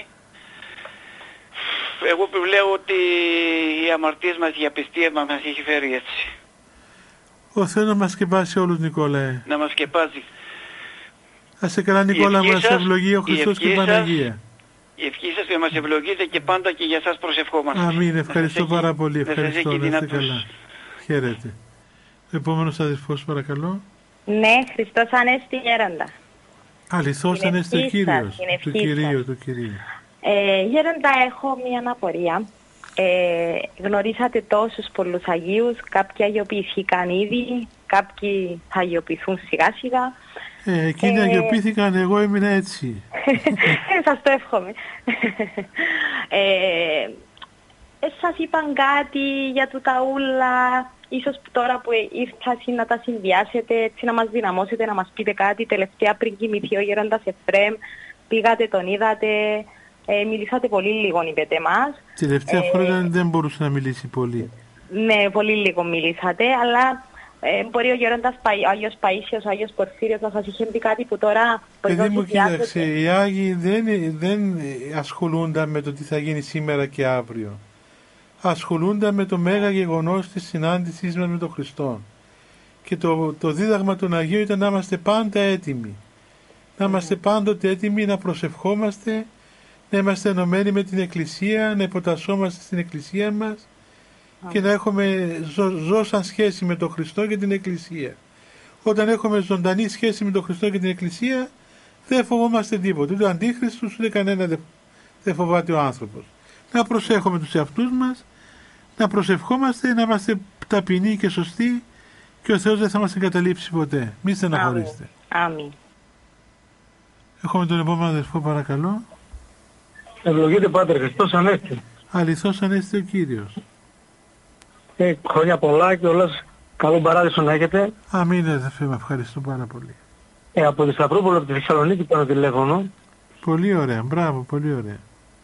Εγώ επιβλέω ότι οι αμαρτίες μας, η απιστία μας μας έχει φέρει έτσι. Ο Θεός να μας σκεπάσει όλους Νικόλα. Ε. Να μας σκεπάσει. Να είστε καλά Νικόλα, μας ευλογεί ο Χριστός και η Παναγία. Η ευχή σας και μας ευλογείτε και πάντα και για σας προσευχόμαστε. Αμήν, ευχαριστώ πάρα έχει, πολύ. Ευχαριστώ, να είστε καλά. Χαίρετε. Επόμενος αδερφός παρακαλώ. Ναι, Χριστός Ανέστη Γέροντα. Αληθώς Ανέστη ο Κύριος. Του Κυρίου, του Κυρίου. Ε, Γέροντα, έχω μια απορία. Ε, γνωρίσατε τόσους πολλούς Αγίους, κάποιοι αγιοποιηθήκαν ήδη, κάποιοι θα αγιοποιηθούν σιγά σιγά. Ε, εκείνοι ε, αγιοποιήθηκαν, εγώ έμεινα έτσι. ε, σας το εύχομαι. ε, ε, σας είπαν κάτι για του ταούλα, ίσως τώρα που ήρθατε να τα συνδυάσετε, έτσι να μας δυναμώσετε, να μας πείτε κάτι. Τελευταία πριν κοιμηθεί ο Γέροντας Εφραίμ, πήγατε, τον είδατε. Ε, μιλήσατε πολύ λίγο, είπετε μας. Τελευταία ε, φορά δεν μπορούσε να μιλήσει πολύ. Ναι, πολύ λίγο μιλήσατε, αλλά ε, μπορεί ο Γέροντας Παϊ, ο Άγιος Παΐσιος, ο Άγιος Πορφύριος να σας είχε πει κάτι που τώρα... Παιδί μου, κοίταξε, οι Άγιοι δεν, δεν ασχολούνταν με το τι θα γίνει σήμερα και αύριο. Ασχολούνταν με το μέγα γεγονός της συνάντησής μας με τον Χριστό. Και το, το δίδαγμα των Αγίων ήταν να είμαστε πάντα έτοιμοι. να είμαστε πάντοτε έτοιμοι να προσευχόμαστε, να είμαστε ενωμένοι με την Εκκλησία, να υποτασσόμαστε στην Εκκλησία μας και να έχουμε ζω, ζω σαν σχέση με τον Χριστό και την Εκκλησία. Όταν έχουμε ζωντανή σχέση με τον Χριστό και την Εκκλησία, δεν φοβόμαστε τίποτα. Ούτε ο Αντίχριστος, ούτε κανένα δεν, δεν φοβάται ο άνθρωπος. Να προσέχουμε τους εαυτούς μας, να προσευχόμαστε, να είμαστε ταπεινοί και σωστοί και ο Θεός δεν θα μας εγκαταλείψει ποτέ. Μη στεναχωρήστε. Αμήν. Έχουμε τον επόμενο αδερφό, παρακαλώ. Ευλογείτε Πάτερ, Χριστός Ανέστη. Αληθώς Ανέστη ο Κύριος. Ε, χρόνια πολλά και όλας καλό παράδεισο να έχετε. Αμήν αδερφέ, με ευχαριστώ πάρα πολύ. Ε, από τη Σταυρούπολη, από τη Θεσσαλονίκη παίρνω τηλέφωνο. Πολύ ωραία, μπράβο, πολύ ωραία.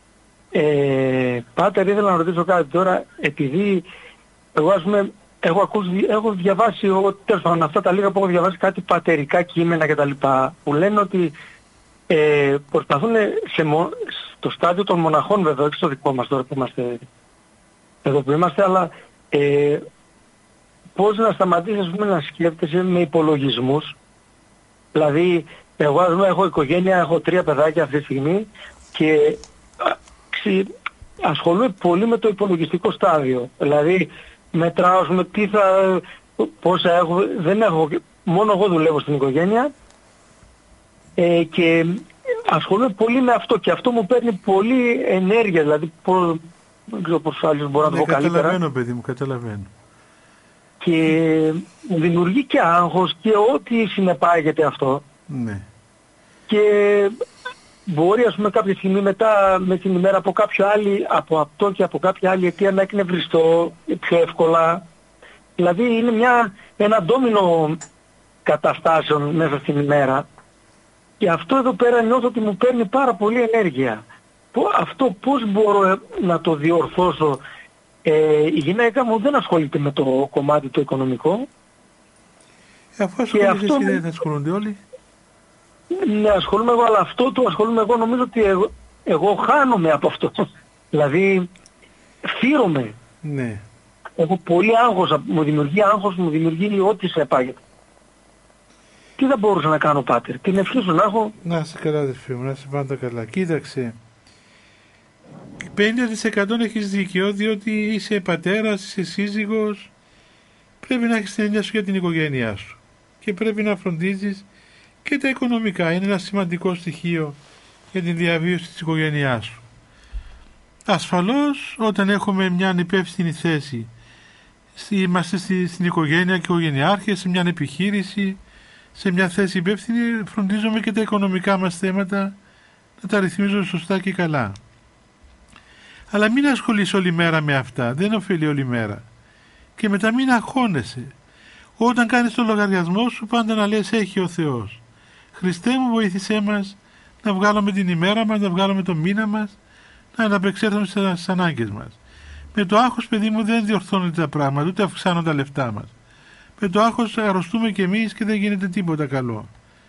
Ε, Πάτερ, ήθελα να ρωτήσω κάτι τώρα, επειδή εγώ ας πούμε έχω, ακούσει, έχω διαβάσει, εγώ, τέλος πάντων αυτά τα λίγα που έχω διαβάσει κάτι πατερικά κείμενα κτλ. Που λένε ότι ε, προσπαθούν σε, στο στάδιο των μοναχών βέβαια, όχι στο δικό μας τώρα που είμαστε εδώ που είμαστε, αλλά ε, πώς να σταματήσεις ας πούμε, να σκέφτεσαι με υπολογισμούς. Δηλαδή εγώ ας πούμε, έχω οικογένεια, έχω τρία παιδάκια αυτή τη στιγμή και ξε, ασχολούμαι πολύ με το υπολογιστικό στάδιο. Δηλαδή μετράω με τι θα, πόσα έχω, δεν έχω, μόνο εγώ δουλεύω στην οικογένεια ε, και ασχολούμαι πολύ με αυτό και αυτό μου παίρνει πολύ ενέργεια, δηλαδή πώς, δεν ξέρω πώς άλλους μπορώ να το πω καλύτερα. Καταλαβαίνω παιδί μου, καταλαβαίνω. Και μου δημιουργεί και άγχος και ό,τι συνεπάγεται αυτό. Ναι. Και μπορεί ας πούμε κάποια στιγμή μετά με την ημέρα από κάποιο άλλη, από αυτό και από κάποια άλλη αιτία να εκνευριστώ πιο εύκολα. Δηλαδή είναι μια, ένα ντόμινο καταστάσεων μέσα στην ημέρα. Και αυτό εδώ πέρα νιώθω ότι μου παίρνει πάρα πολύ ενέργεια. Αυτό πώς μπορώ να το διορθώσω. Ε, η γυναίκα μου δεν ασχολείται με το κομμάτι το οικονομικό. Ε, αφού ασχολείται αυτό... εσύ δεν θα ασχολούνται όλοι. Ναι, ασχολούμαι εγώ, αλλά αυτό το ασχολούμαι εγώ νομίζω ότι εγώ, εγώ χάνομαι από αυτό. Δηλαδή φύρομαι. Ναι. Έχω πολύ άγχος, μου δημιουργεί άγχος, μου δημιουργεί ό,τι σε επάγεται. Τι θα μπορούσα να κάνω Πάτερ, την ευχή σου να έχω. Να είσαι καλά αδερφέ μου, να είσαι πάντα καλά. Κοίταξε, πενήντα τοις εκατό έχεις δίκιο, διότι είσαι πατέρας, είσαι σύζυγος, πρέπει να έχεις την έννοια σου για την οικογένειά σου και πρέπει να φροντίζεις και τα οικονομικά. Είναι ένα σημαντικό στοιχείο για την διαβίωση της οικογένειάς σου. Ασφαλώς όταν έχουμε μια ανυπεύθυνη θέση, είμαστε στην οικογένεια και οικογενειάρχες, σε μια επιχείρηση, σε μια θέση υπεύθυνη, φροντίζουμε και τα οικονομικά μας θέματα να τα ρυθμίζουμε σωστά και καλά. Αλλά μην ασχολείσαι όλη μέρα με αυτά, δεν ωφελεί όλη μέρα. Και μετά μην αγχώνεσαι. Όταν κάνεις το λογαριασμό σου πάντα να λες έχει ο Θεός. Χριστέ μου βοήθησέ μας να βγάλουμε την ημέρα μας, να βγάλουμε το μήνα μας, να ανταπεξέλθουμε στις ανάγκες μας. Με το άγχος παιδί μου δεν διορθώνονται τα πράγματα, ούτε αυξάνονται τα λεφτά μας. Με το άγχος αρρωστούμε κι εμείς και δεν γίνεται τίποτα καλό.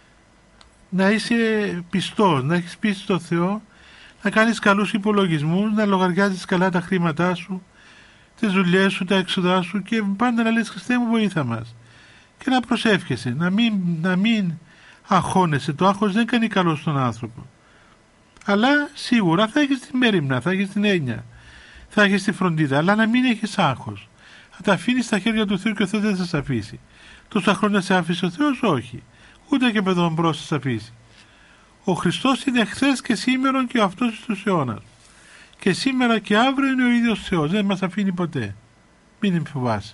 Να είσαι πιστός, να έχεις πίστη στο Θεό, να κάνεις καλούς υπολογισμούς, να λογαριάζεις καλά τα χρήματά σου, τις δουλειές σου, τα έξοδά σου και πάντα να λες Χριστέ μου βοήθα μας. Και να προσεύχεσαι, να μην, να μην αγχώνεσαι. Το άγχος δεν κάνει καλό στον άνθρωπο. Αλλά σίγουρα θα έχεις την μέριμνα, θα έχεις την έννοια, θα έχεις τη φροντίδα, αλλά να μην έχεις άγχος. Θα τα αφήνεις στα χέρια του Θεού και ο Θεός δεν θα σε αφήσει. Τόσα χρόνια σε άφησε ο Θεός, όχι. Ούτε και παιδόν μπρος θα σε αφήσει. Ο Χριστός είναι χθες και σήμερα και ο αυτός στους αιώνας. Και σήμερα και αύριο είναι ο ίδιος Θεός. Δεν μας αφήνει ποτέ. Μην φοβάσαι.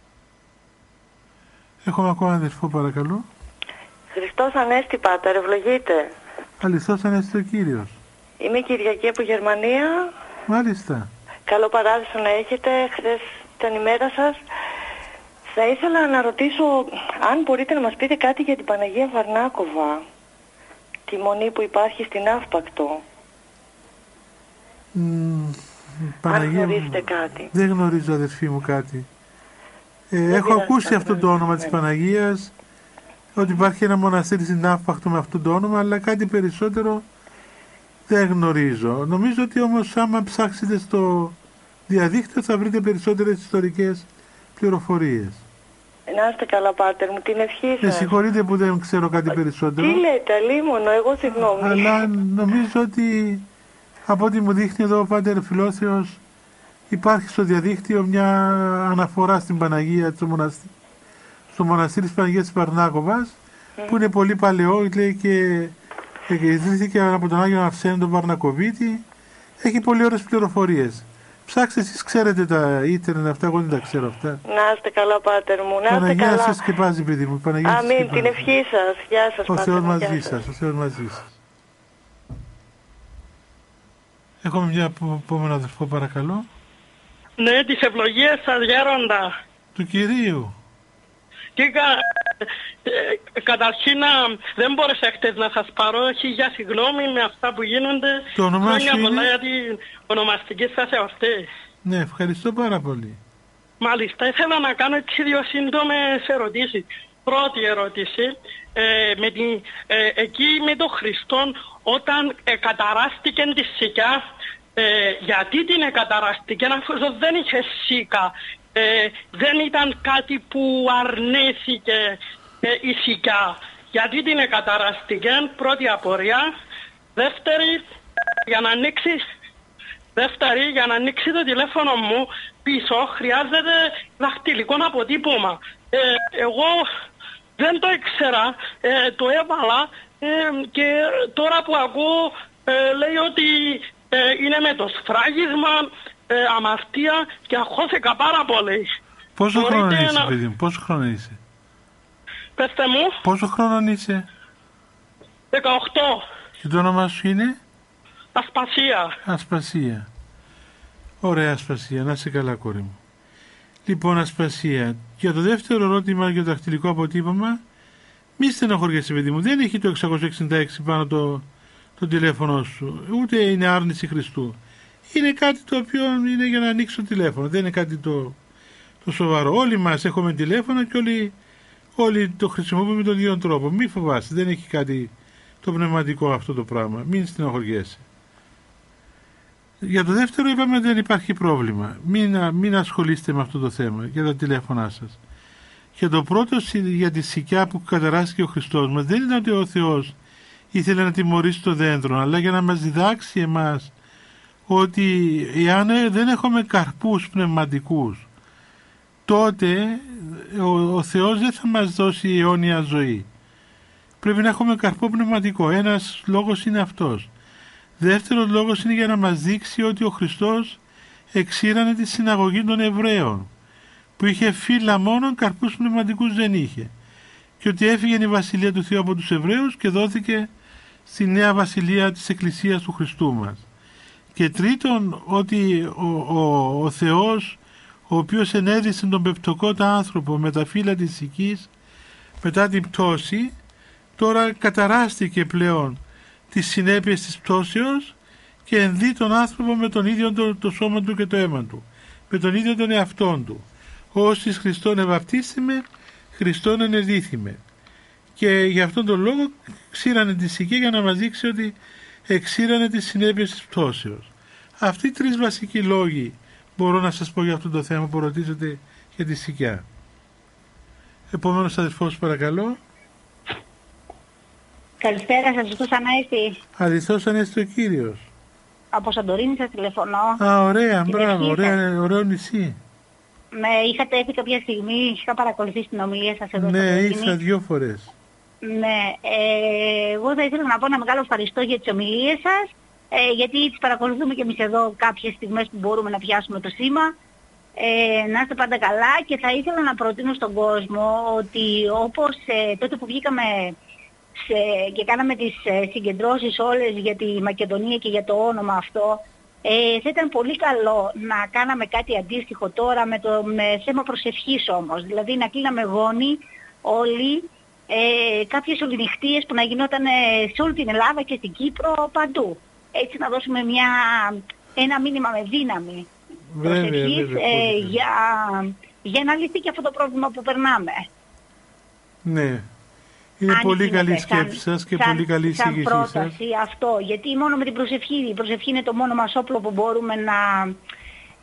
Έχουμε ακόμα αδερφό παρακαλώ. Χριστός Ανέστη Πάτερ, ευλογείτε. Αληθώς Ανέστη ο Κύριος. Είμαι Κυριακή από Γερμανία. Μάλιστα. Καλό παράδεισο να έχετε. Χθες ήταν η μέρα σας. Θα ήθελα να ρωτήσω αν μπορείτε να μας πείτε κάτι για την Παναγία Βαρνάκοβα. Τη μονή που υπάρχει στην Αύπακτο. Mm, Παναγία... Αν γνωρίζετε κάτι. Δεν γνωρίζω αδερφή μου κάτι. Ε, έχω ακούσει αυτό το όνομα της Παναγίας, ότι υπάρχει ένα μοναστήρι στην Αύπακτο με αυτό το όνομα, αλλά κάτι περισσότερο δεν γνωρίζω. Νομίζω ότι όμως άμα ψάξετε στο διαδίκτυο θα βρείτε περισσότερες ιστορικές πληροφορίες. Να είστε καλά, πάτερ μου, την ευχή σας. Με συγχωρείτε που δεν ξέρω κάτι περισσότερο. Τι λέτε, αλίμονο, εγώ συγγνώμη. Αλλά νομίζω ότι από ό,τι μου δείχνει εδώ ο Πάτερ Φιλόθεος υπάρχει στο διαδίκτυο μια αναφορά στην Παναγία, στο μοναστήρι, στο μοναστήρι της Παναγίας της Βαρνάκοβας, mm. που είναι πολύ παλαιό, λέει, και ιδρύθηκε από τον Άγιο Αρσένη τον Βαρνακοβίτη. Έχει πολύ ωραίες πληροφορίες. Ψάξτε εσείς, ξέρετε τα ίντερνετ αυτά, εγώ δεν τα ξέρω αυτά. Να είστε καλά, πάτερ μου, να είστε Παναγία καλά. σας σκεπάζει, παιδί μου. Παναγία Αμήν, σκεπάζει. την ευχή σας. Γεια σας, ο πάτερ Θεός μου. μαζί σας, ο Θεός μαζί σας. Έχουμε μια επόμενο αδερφό, παρακαλώ. Ναι, τις ευλογίες σας, γέροντα. Του Κυρίου. Και κα, ε, καταρχήν δεν μπόρεσα χτες να σας πάρω, χίλια συγγνώμη με αυτά που γίνονται. Το όνομά σου είναι? Πολλά για την ονομαστική σας εορτή. Ναι, ευχαριστώ πάρα πολύ. Μάλιστα, ήθελα να κάνω έτσι δύο σύντομες ερωτήσεις. Πρώτη ερώτηση, ε, με την, ε, εκεί με τον Χριστό όταν ε, καταράστηκε τη σικιά, ε, γιατί την εκαταράστηκε, αφού δεν είχε σίκα, ε, δεν ήταν κάτι που αρνήθηκε ε, η σικιά. Γιατί την εκαταράστηκε, πρώτη απορία. Δεύτερη, για να ανοίξει, δεύτερη, για να ανοίξει το τηλέφωνο μου πίσω χρειάζεται δαχτυλικό αποτύπωμα. Ε, εγώ δεν το ήξερα, ε, το έβαλα ε, και τώρα που ακούω ε, λέει ότι ε, είναι με το σφράγισμα, ε, αμαρτία και αγχώθηκα πάρα πολύ. Πόσο Μπορείτε χρόνο είσαι, να... παιδί μου, πόσο χρόνο είσαι? Πεςτε μου. Πόσο χρόνο είσαι? δεκαοκτώ. Και το όνομα σου είναι? Ασπασία. Ασπασία. Ωραία, Ασπασία, να είσαι καλά, κόρη μου. Λοιπόν, Ασπασία, για το δεύτερο ερώτημα για το δαχτυλικό αποτύπωμα, μη στενοχωριέσαι, παιδί μου, δεν έχει το εξακόσια εξήντα έξι πάνω το, το τηλέφωνο σου, ούτε είναι άρνηση Χριστού. Είναι κάτι το οποίο είναι για να ανοίξει το τηλέφωνο, δεν είναι κάτι το, το σοβαρό. Όλοι μας έχουμε τηλέφωνο και όλοι, όλοι το χρησιμοποιούμε με τον ίδιο τρόπο. Μη φοβάσαι, δεν έχει κάτι το πνευματικό αυτό το πράγμα. Μην στενοχωριέσαι. Για το δεύτερο είπαμε ότι δεν υπάρχει πρόβλημα. Μην, μην ασχολείστε με αυτό το θέμα για τα τηλέφωνά σας. Για το πρώτο, για τη σικιά που καταράστηκε ο Χριστός μας, δεν ήταν ότι ο Θεός ήθελε να τιμωρήσει το δέντρο, αλλά για να μας διδάξει εμάς ότι εάν δεν έχουμε καρπούς πνευματικούς, τότε ο, ο Θεός δεν θα μας δώσει αιώνια ζωή. Πρέπει να έχουμε καρπό πνευματικό. Ένας λόγος είναι αυτός. Δεύτερος λόγος είναι για να μας δείξει ότι ο Χριστός εξήρανε τη συναγωγή των Εβραίων, που είχε φύλλα μόνον, καρπούς πνευματικούς δεν είχε, και ότι έφυγε η Βασιλεία του Θεού από τους Εβραίους και δόθηκε στη νέα Βασιλεία της Εκκλησίας του Χριστού μας. Και τρίτον, ότι ο, ο, ο Θεός, ο οποίος ενέδειξε τον πεπτοκότα άνθρωπο με τα φύλλα της σικής μετά την πτώση, τώρα καταράστηκε πλέον τις συνέπειες της πτώσεως και ενδύει τον άνθρωπο με τον ίδιο το, το σώμα του και το αίμα του, με τον ίδιο τον εαυτόν του. Όσοι Χριστόν ευαπτίστημε, Χριστόν ενεδύθημε. Και γι' αυτόν τον λόγο ξήρανε τη σική για να μας δείξει ότι εξήρανε τις συνέπειες της πτώσεως. Αυτοί οι τρεις βασικοί λόγοι μπορώ να σας πω για αυτό το θέμα που ρωτήσατε για τη σικιά. Επόμενος αδερφός, παρακαλώ. Καλησπέρα σας, Χριστός Ανέστη. Αληθώς Ανέστη ο Κύριος. Από Σαντορίνη σας τηλεφωνώ. Α, ωραία, μπράβο, ωραία, ωραίο νησί. Με είχατε έρθει κάποια στιγμή, είχα παρακολουθήσει την ομιλία σας εδώ. Ναι, ήρθα δύο φορές. Ναι, ε, εγώ θα ήθελα να πω ένα μεγάλο ευχαριστώ για τις ομιλίες σας, ε, γιατί τις παρακολουθούμε και εμείς εδώ κάποιες στιγμές που μπορούμε να πιάσουμε το σήμα. Ε, να είστε πάντα καλά, και θα ήθελα να προτείνω στον κόσμο ότι όπως ε, τότε που βγήκαμε σε, και κάναμε τις ε, συγκεντρώσεις όλες για τη Μακεδονία και για το όνομα αυτό, ε, θα ήταν πολύ καλό να κάναμε κάτι αντίστοιχο τώρα με, το, με θέμα προσευχής όμως. Δηλαδή να κλείναμε γόνοι όλοι, ε, κάποιες ολυνυχτίες που να γινόταν σε όλη την Ελλάδα και στην Κύπρο, παντού. Έτσι να δώσουμε μια, ένα μήνυμα με δύναμη προσευχής ε, για, για να λυθεί και αυτό το πρόβλημα που περνάμε. Ναι. Είναι αν πολύ καλή σκέψη σας και σαν, πολύ καλή εισήγησή σας. Σαν πρόταση αυτό, γιατί μόνο με την προσευχή, η προσευχή είναι το μόνο μας όπλο που μπορούμε να,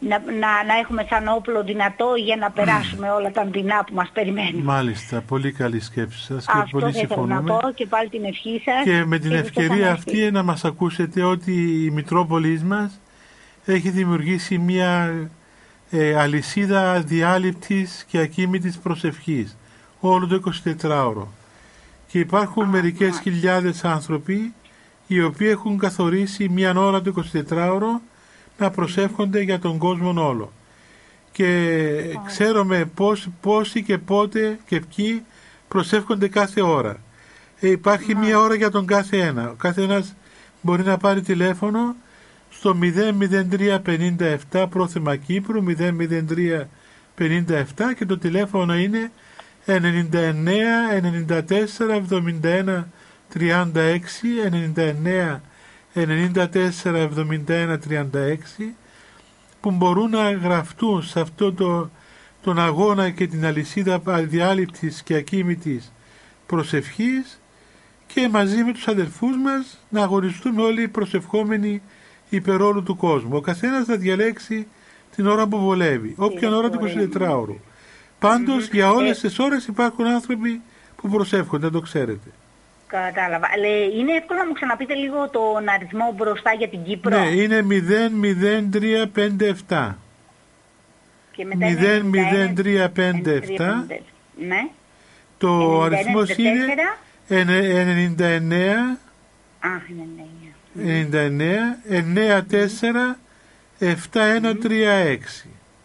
να, να, να έχουμε σαν όπλο δυνατό για να περάσουμε όλα τα δεινά που μας περιμένουν. Μάλιστα, πολύ καλή σκέψη σας και Αυτό πολύ θα ήθελα συμφωνούμε. να πω και πάλι την ευχή σας. Και με την και ευκαιρία αυτή να μας ακούσετε ότι η Μητρόπολης μας έχει δημιουργήσει μια ε, αλυσίδα διάλειπτης και ακίμητης προσευχής όλο το εικοσιτετράωρο. Και υπάρχουν Α, μερικές α. χιλιάδες άνθρωποι οι οποίοι έχουν καθορίσει μια ώρα το εικοσιτετράωρο να προσεύχονται για τον κόσμο όλο. Και Α. ξέρουμε πώς, πόσοι και πότε και ποιοι προσεύχονται κάθε ώρα. Ε, υπάρχει Α. μια ώρα για τον κάθε ένα. Ο κάθε ένας μπορεί να πάρει τηλέφωνο στο μηδέν μηδέν τρία πενήντα επτά πρόθεμα Κύπρου μηδέν μηδέν τρία πενήντα επτά και το τηλέφωνο είναι ενενήντα εννέα ενενήντα τέσσερα εβδομήντα ένα τριάντα έξι ενενήντα εννέα ενενήντα τέσσερα εβδομήντα ένα τριάντα έξι που μπορούν να γραφτούν σε αυτό το, τον αγώνα και την αλυσίδα αδιάλειπτης και ακίμητης προσευχής και μαζί με τους αδερφούς μας να αγωνιστούμε όλοι οι προσευχόμενοι υπέρ όλου του κόσμου. Ο καθένας θα διαλέξει την ώρα που βολεύει, όποια ώρα του εικοσιτετράωρου. Πάντως για όλες τις ώρες υπάρχουν άνθρωποι που προσεύχονται, το ξέρετε. Κατάλαβα. Είναι εύκολο να μου ξαναπείτε λίγο τον αριθμό μπροστά για την Κύπρο. Ναι, είναι μηδέν μηδέν τρία πέντε επτά. μηδέν μηδέν τρία πέντε επτά. Ναι. Το αριθμός είναι ενενήντα εννέα ενενήντα εννέα εννέα τέσσερα επτά ένα τρία έξι.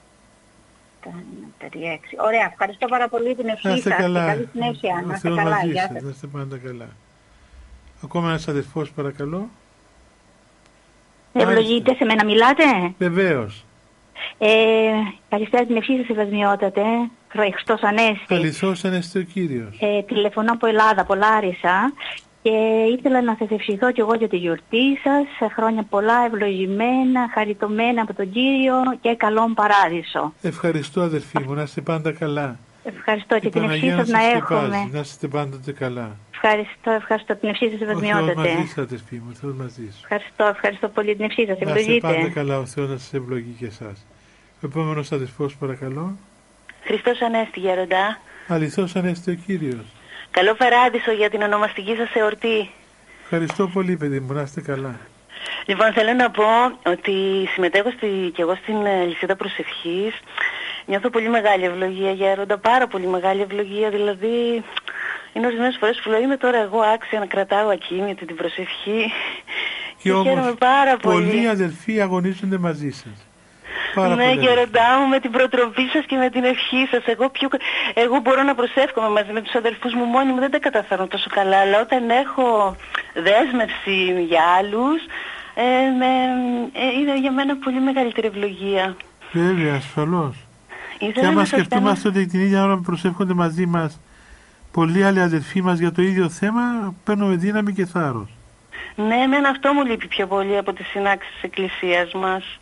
Ωραία, ευχαριστώ πάρα πολύ την ευχή σας και καλή συνέχεια. Να είστε καλά, γεια σας. Να είστε πάντα καλά. Ακόμα ένας αδερφός παρακαλώ. Ευλογείτε, σε μένα μιλάτε? Βεβαίως. Ε, καλησπέρα την ευχή σας ευασμιότατε. Χριστός Ανέστη. Καλησπέρα Ανέστη ο Κύριος. Ε, τηλεφωνώ από Ελλάδα, από Λάρισα. Και ήθελα να σας ευχηθώ κι εγώ για τη γιορτή σας. Χρόνια πολλά, ευλογημένα, χαριτωμένα από τον Κύριο και καλόν παράδεισο. Ευχαριστώ αδερφοί μου, να είστε πάντα καλά. Ευχαριστώ και την ευχή σας να έχουμε. Να είστε πάντοτε καλά. Ευχαριστώ, ευχαριστώ την ευχή σας ευασμιότατε. Ο Θεός μαζί σας αδερφοί μου, ο Θεός μαζί σου. Ευχαριστώ, ευχαριστώ πολύ την ευχή σας, ευλογείτε. Να είστε πάντα καλά, ο Θεός να σας ευλογεί και εσάς. Ο επόμενος αδερφός παρακαλώ. Χριστός Ανέστη γέροντα. Αληθώς Ανέστη ο Κύριος. Καλό παράδεισο για την ονομαστική σας εορτή. Ευχαριστώ πολύ παιδί μου, να είστε καλά. Λοιπόν, θέλω να πω ότι συμμετέχω στη, και εγώ στην λυσίδα προσευχής. Νιώθω πολύ μεγάλη ευλογία γέροντα, πάρα πολύ μεγάλη ευλογία. Δηλαδή, είναι ορισμένες φορές που λέω είμαι τώρα εγώ άξια να κρατάω ακίνητη την προσευχή. Και, και όμως πάρα πολύ. Πολλοί αδελφοί αγωνίζονται μαζί σας. Πάρα ναι, γέροντά μου, με την προτροπή σας και με την ευχή σας. Εγώ, πιο... Εγώ μπορώ να προσεύχομαι μαζί με τους αδερφούς μου μόνοι μου, δεν τα καταφέρνω τόσο καλά. Αλλά όταν έχω δέσμευση για άλλους, ε, με... ε, είναι για μένα πολύ μεγαλύτερη ευλογία. Βέβαια, ασφαλώς. Ήθελα και άμα σκεφτόμαστε ότι την ίδια ώρα που προσεύχονται μαζί μας πολλοί άλλοι αδερφοί μας για το ίδιο θέμα, παίρνουμε δύναμη και θάρρος. Ναι, εμένα αυτό μου λείπει πιο πολύ από τις συνάξεις της Εκκλησίας μας.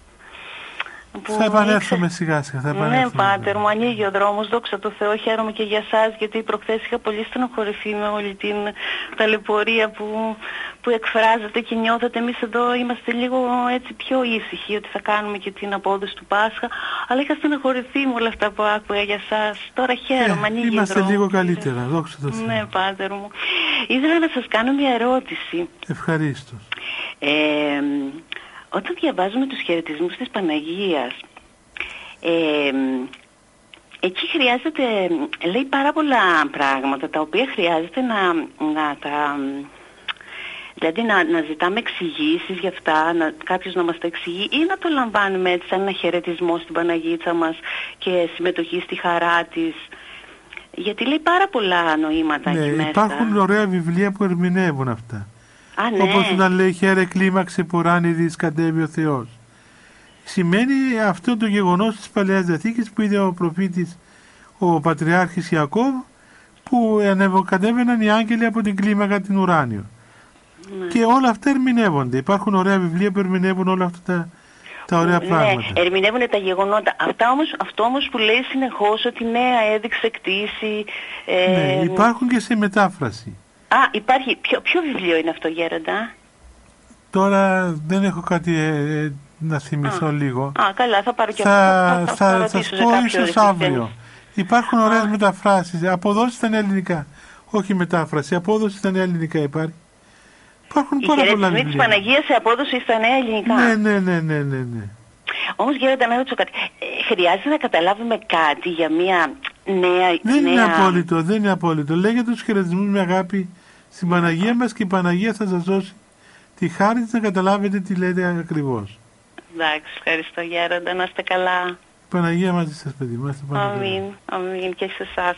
Θα επανέλθουμε σιγά σιγά. Θα επανέλθουμε. Ναι, πάτερ μου, ανοίγει ο δρόμος, δόξα τω Θεώ, χαίρομαι και για σας, γιατί προχθές είχα πολύ στενοχωρηθεί με όλη την ταλαιπωρία που, που εκφράζεται και νιώθετε. Εμείς εδώ είμαστε λίγο έτσι πιο ήσυχοι, ότι θα κάνουμε και την απόδοση του Πάσχα, αλλά είχα στενοχωρηθεί με όλα αυτά που άκουγα για σας. Τώρα χαίρομαι, ε, ανοίγει ο δρόμος. Είμαστε λίγο καλύτερα, δόξα τω Θεώ. Ναι, πάτερ μου. Ήθελα να σας κάνω μια ερώτηση. Ευχαρίστως. Ε, Όταν διαβάζουμε τους χαιρετισμούς της Παναγίας, ε, εκεί χρειάζεται, λέει πάρα πολλά πράγματα, τα οποία χρειάζεται να, να τα... Δηλαδή να, να ζητάμε εξηγήσεις για αυτά, να, κάποιος να μας τα εξηγεί ή να το λαμβάνουμε έτσι σαν ένα χαιρετισμό στην Παναγίτσα μας και συμμετοχή στη χαρά της. Γιατί λέει πάρα πολλά νοήματα ναι, εκεί μέσα. Υπάρχουν ωραία βιβλία που ερμηνεύουν αυτά. Α, ναι. Όπως όταν λέει χαίρε κλίμαξε που ράνιδης κατέβει ο Θεός. Σημαίνει αυτό το γεγονός της Παλαιάς Διαθήκης που είδε ο προφήτης ο Πατριάρχης Ιακώβ, που ανεβοκατέβαιναν οι άγγελοι από την κλίμακα την ουράνιο. Ναι. Και όλα αυτά ερμηνεύονται. Υπάρχουν ωραία βιβλία που ερμηνεύουν όλα αυτά τα, τα ωραία ναι, πράγματα. Ναι, ερμηνεύουν τα γεγονότα. Αυτά όμως, αυτό όμως που λέει συνεχώς ότι ναι, έδειξε κτήση. Ε, ναι, υπάρχουν και σε μετάφραση. Α, υπάρχει. Ποιο, ποιο βιβλίο είναι αυτό, γέροντα? Τώρα δεν έχω κάτι ε, να θυμηθώ Α. λίγο. Α, καλά, θα πάρω και θα, θα, θα, θα, θα, θα σας πω ίσως αύριο. Υπάρχουν ωραίες μεταφράσεις. Αποδόσεις στα νέα ελληνικά. Όχι μετάφραση, απόδοση στα νέα ελληνικά υπάρχει. Υπάρχουν η πάρα πολλά βιβλία. Η της Παναγίας σε απόδοση στα νέα ελληνικά. Ναι, ναι, ναι, ναι, ναι, ναι. Όμως Γέροντα, να ρωτήσω κάτι. Ε, χρειάζεται να καταλάβουμε κάτι για μια νέα... Δεν νέα... είναι απόλυτο, δεν είναι απόλυτο. Λέγεται τους χαιρετισμούς με αγάπη στην Παναγία μας και η Παναγία θα σας δώσει τη χάρη της να καταλάβετε τι λέτε ακριβώς. Εντάξει, ευχαριστώ Γέροντα, να είστε καλά. Η Παναγία μαζί σας, παιδί μας. Αμήν, αμήν και σε εσάς.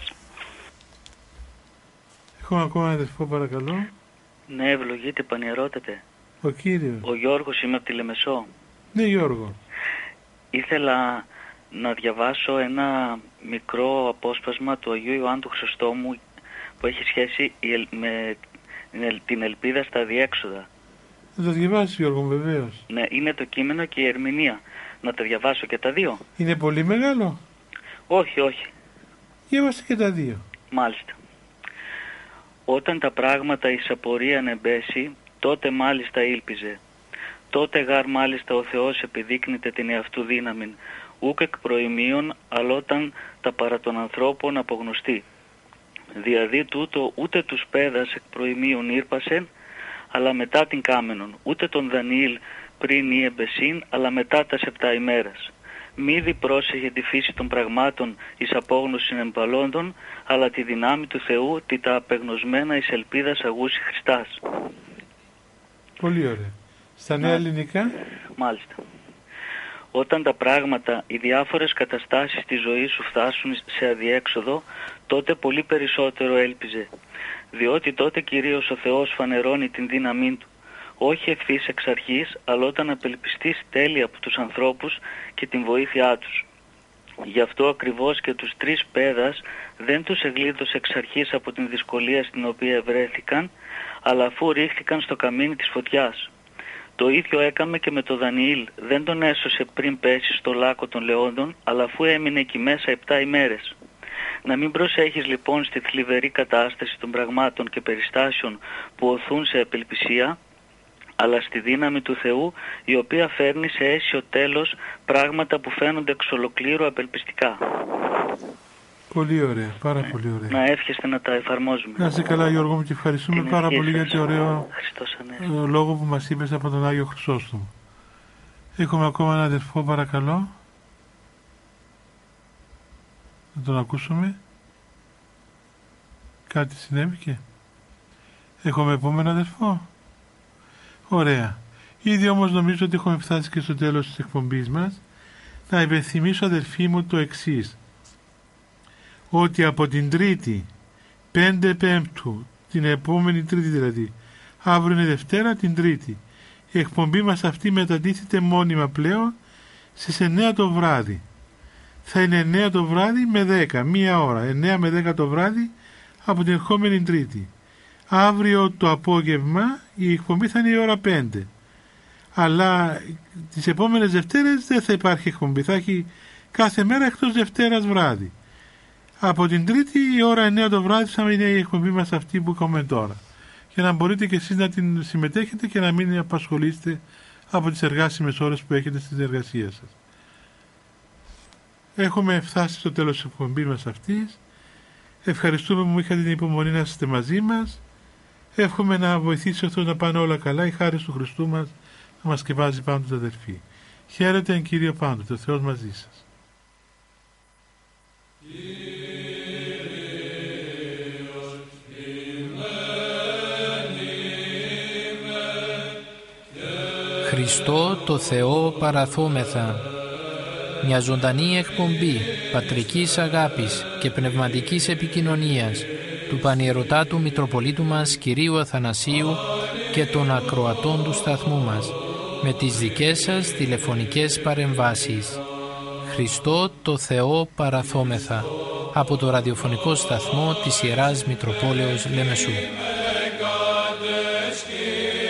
Έχω ακόμα ένα αδερφό, παρακαλώ. Ναι, ευλογείτε, πανιερότατε. Ο κύριος. Ο Γιώργος, είμαι από τη Λεμεσό. Ναι, Γιώργο. Ήθελα να διαβάσω ένα μικρό απόσπασμα του Αγίου Ιωάννου του Χρυσοστόμου που έχει σχέση με την ελπίδα στα διέξοδα. Να το διαβάσεις, Γιώργο, βεβαίως. Ναι, είναι το κείμενο και η ερμηνεία. Να τα διαβάσω και τα δύο. Είναι πολύ μεγάλο? Όχι, όχι. Διάβασε και τα δύο. Μάλιστα. Όταν τα πράγματα εις απορρίαν εμπέσει, τότε μάλιστα ήλπιζε. Τότε γάρ μάλιστα ο Θεός επιδείκνυται την εαυτού δύναμην, ούκ εκ προημίων, αλλά όταν τα παρά των ανθρώπων απογνωστεί. Δηλαδή τούτο ούτε τους πέδας εκ προημίων ήρπασεν, αλλά μετά την κάμενον, ούτε τον Δανιήλ πριν ή εμπεσίν, αλλά μετά τα επτά ημέρας. Μήδη πρόσεχε τη φύση των πραγμάτων εις απόγνωσιν εμπαλώντων, αλλά τη δυνάμει του Θεού, τι τα απεγνωσμένα εις ελπίδας αγούσι Χριστάς. Πολύ ωραία. Στα νέα ελληνικά. Μάλιστα. Όταν τα πράγματα, οι διάφορες καταστάσεις της ζωής σου φτάσουν σε αδιέξοδο, τότε πολύ περισσότερο έλπιζε. Διότι τότε κυρίως ο Θεός φανερώνει την δύναμή του. Όχι ευθύς εξ αρχής, αλλά όταν απελπιστείς τέλεια από τους ανθρώπους και την βοήθειά τους. Γι' αυτό ακριβώς και τους τρεις πέδας δεν τους εγλίδωσε εξ αρχής από την δυσκολία στην οποία βρέθηκαν, αλλά αφού ρίχθηκαν στο καμίνι της φωτιάς. Το ίδιο έκαμε και με το Δανιήλ, δεν τον έσωσε πριν πέσει στο λάκκο των λεόντων, αλλά αφού έμεινε εκεί μέσα επτά ημέρες. Να μην προσέχεις λοιπόν στη θλιβερή κατάσταση των πραγμάτων και περιστάσεων που οθούν σε απελπισία, αλλά στη δύναμη του Θεού, η οποία φέρνει σε αίσιο τέλος πράγματα που φαίνονται εξ ολοκλήρου απελπιστικά. Πολύ ωραία, πάρα πολύ ωραία. Να εύχεστε να τα εφαρμόζουμε. Να είσαι καλά, Γιώργο μου, και ευχαριστούμε Την πάρα πολύ σας. για το ωραίο λόγο που μας είπες από τον Άγιο Χρυσόστομο. Έχουμε ακόμα έναν αδερφό, παρακαλώ. Να τον ακούσουμε. Κάτι συνέβηκε? Έχουμε επόμενο αδερφό. Ωραία. Ήδη όμως νομίζω ότι έχουμε φτάσει και στο τέλος της εκπομπής μας. Να υπενθυμίσω, αδερφοί μου, το εξής. Ότι από την Τρίτη, πέντε Πέμπτου, την επόμενη Τρίτη δηλαδή, αύριο είναι Δευτέρα, την Τρίτη, η εκπομπή μας αυτή μετατίθεται μόνιμα πλέον στις εννέα το βράδυ. Θα είναι εννέα το βράδυ με δέκα, μία ώρα, εννέα με δέκα το βράδυ από την ερχόμενη Τρίτη. Αύριο το απόγευμα η εκπομπή θα είναι η ώρα πέντε. Αλλά τις επόμενες Δευτέρες δεν θα υπάρχει εκπομπή, θα έχει κάθε μέρα εκτός Δευτέρας βράδυ. Από την Τρίτη η ώρα εννέα το βράδυ θα είναι η εκπομπή μας αυτή που έχουμε τώρα. Για να μπορείτε και εσείς να την συμμετέχετε και να μην απασχολείστε από τις εργάσιμες ώρες που έχετε στην εργασία σας. Έχουμε φτάσει στο τέλος της εκπομπής μας αυτής. Ευχαριστούμε που είχατε την υπομονή να είστε μαζί μας. Εύχομαι να βοηθήσει αυτό να πάνε όλα καλά. Η χάρη του Χριστού μας να μας σκευάζει πάντοτε, αδερφοί. Χαίρετε εν Κύριε πάντοτε. Ο Θεός μαζί σας. Χριστό το Θεό παραθόμεθα. Μια ζωντανή εκπομπή πατρικής αγάπης και πνευματικής επικοινωνίας του Πανιερωτάτου Μητροπολίτου μας Κυρίου Αθανασίου και των ακροατών του σταθμού μας, με τις δικές σας τηλεφωνικές παρεμβάσεις. Χριστό το Θεό παραθόμεθα, από το ραδιοφωνικό σταθμό της Ιεράς Μητροπόλεως Λεμεσού.